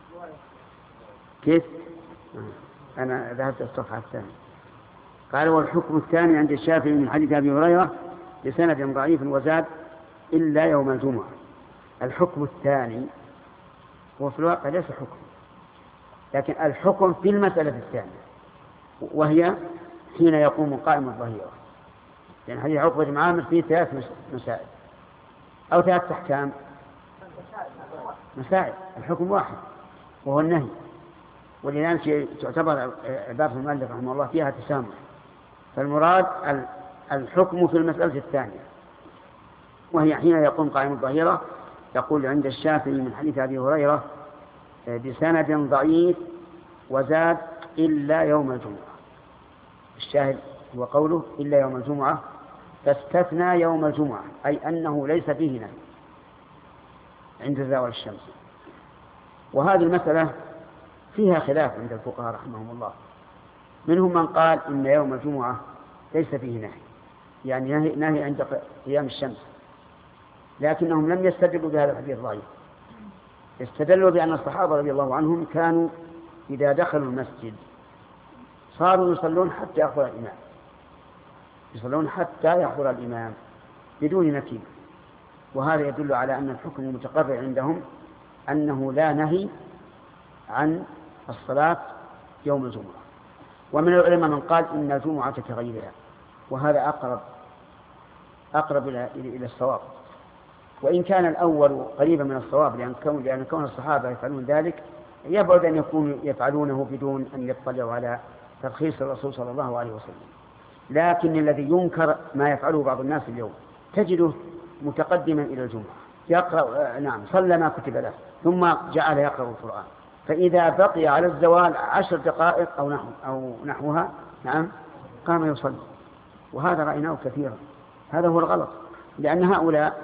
كيف؟ أنا ذهبت الصفحة الثانية. قال والحكم الثاني عند الشافعي من حديث أبي هريرة بسند ضعيف وزاد إلا يوم الجمعة. الحكم الثاني هو في الواقع ليس حكم، لكن الحكم في المسألة الثانية، وهي حين يقوم قائم الظهيرة. لأن حديث عقبة بن عامر فيه 3 مسائل أو 3 أحكام. مسائل، الحكم واحد وهو النهي، ولذلك تعتبر عبارة المؤلف رحمه الله فيها تسامح. فالمراد الحكم في المسألة الثانية، وهي حين يقوم قائم الظهيرة. يقول عند الشافعي من حديث أبي هريرة بسند ضعيف وزاد إلا يوم الجمعة. الشاهد هو قوله إلا يوم الجمعة، فاستثنى يوم الجمعة، أي أنه ليس فيه نهي عند زوال الشمس. وهذه المسألة فيها خلاف عند الفقهاء رحمهم الله. منهم من قال إن يوم الجمعة ليس فيه نهي، يعني نهي عند قيام الشمس، لكنهم لم يستدلوا بهذا الحديث الضعيف. استدلوا بأن الصحابة رضي الله عنهم كانوا إذا دخلوا المسجد صاروا يصلون حتى يحضر الإمام، يصلون حتى يحضر الإمام بدون نكير. وهذا يدل على أن الحكم المتقرر عندهم أنه لا نهي عن الصلاة يوم الجمعة. ومن العلماء من قال إن الجمعة كغيرها، وهذا أقرب إلى الصواب، وإن كان الأول قريبا من الصواب لأن كون الصحابة يفعلون ذلك يبعد أن يكونوا يفعلونه بدون أن يطلعوا على ترخيص الرسول صلى الله عليه وسلم. لكن الذي ينكر ما يفعله بعض الناس اليوم تجده متقدما إلى الجمعة يقرأ صلى ما كتب له ثم جعل يقرأ القرآن، فإذا بقي على الزوال 10 دقائق أو نحوها قام يصلي. وهذا رأيناه كثيرا، هذا هو الغلط، لأن هؤلاء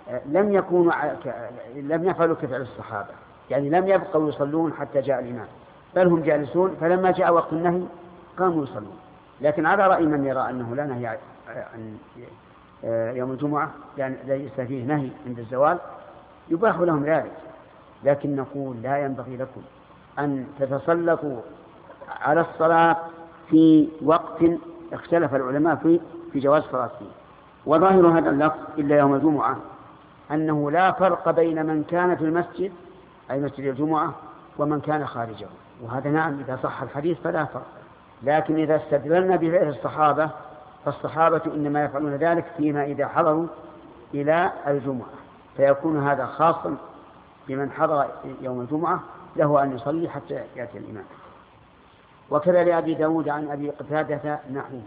لم يفعلوا كفعل الصحابة، يعني لم يبقوا يصلون حتى جاء الإمام، بل هم جالسون، فلما جاء وقت النهي قاموا يصلون. لكن على رأي من يرى أنه لا نهي عن يوم الجمعة يعني ليس فيه نهي عند الزوال يباح لهم ذلك، لكن نقول لا ينبغي لكم أن تتسلطوا على الصلاة في وقت اختلف العلماء في جواز الصلاة فيه. وظاهر هذا اللفظ إلا يوم الجمعة أنه لا فرق بين من كان في المسجد أي مسجد الجمعة ومن كان خارجه، وهذا نعم إذا صح الحديث فلا فرق. لكن إذا استدللنا بفعل الصحابة فالصحابة إنما يفعلون ذلك فيما إذا حضروا إلى الجمعة، فيكون هذا خاصا بمن حضر يوم الجمعة له أن يصلي حتى يأتي الإمام. وكذا لأبي داود عن أبي قتادة نحوه.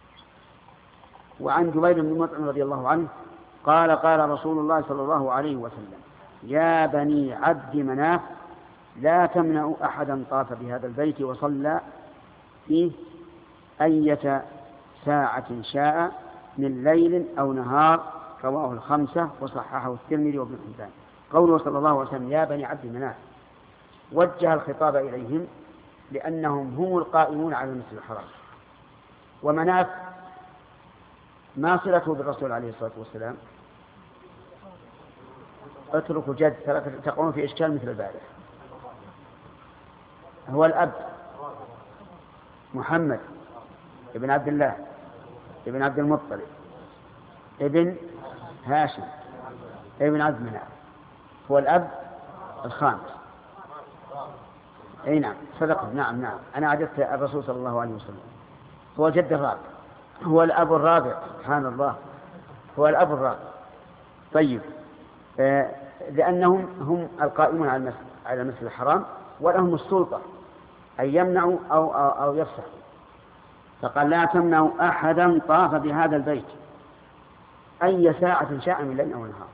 وعن جبير بن مطعم رضي الله عنه قال قال رسول الله صلى الله عليه وسلم يا بني عبد مناف لا تمنعوا أحدا طاف بهذا البيت وصلى فيه أية ساعة شاء من ليل أو نهار، رواه 5 وصححه الترمذي وابن حبان. قوله صلى الله عليه وسلم يا بني عبد مناف وجه الخطاب إليهم لأنهم هم القائمون على المسجد الحرام. ومناف ما صلته بالرسول عليه الصلاة والسلام؟ اتركوا جد تقعون في إشكال مثل البارح. هو الأب محمد ابن عبد الله ابن عبد المطلب ابن هاشم ابن عبد مناف، هو الأب الخامس. أي نعم صدق، نعم أنا عددت الرسول صلى الله عليه وسلم، هو الجد الرابع، هو الأب الرابع، سبحان الله، هو الأب الرابع. طيب لأنهم هم القائمون على المسجد الحرام ولهم السلطة أن يمنعوا أو يفسحوا، فقال لا تمنعوا أحدا طاف بهذا البيت أي ساعة شاء من ليل أو نهار،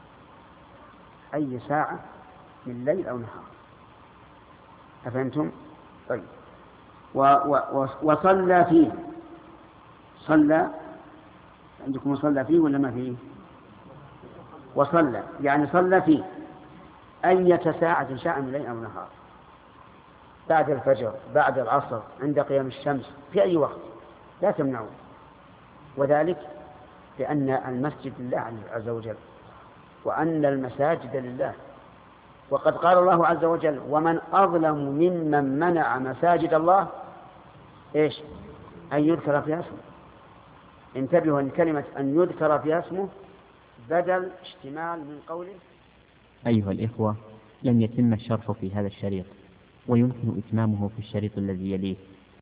أي ساعة من ليل أو نهار. أفهمتم؟ طيب. وصلى فيه، صلى عندكم صلى فيه ولا ما فيه؟ وصلى يعني صلى فيه أية ساعة شاء من ليل أو نهار، بعد الفجر بعد العصر عند قيام الشمس في أي وقت لا تمنعوا. وذلك لأن المسجد لله عز وجل وأن المساجد لله، وقد قال الله عز وجل ومن أظلم ممن منع مساجد الله إيش؟ أن يذكر فيها اسمه. انتبهوا أن كلمة أن يذكر فيها اسمه بدل اشتمال من قوله. أيها الإخوة، لم يتم الشرح في هذا الشريط، ويمكن إتمامه في الشريط الذي يليه.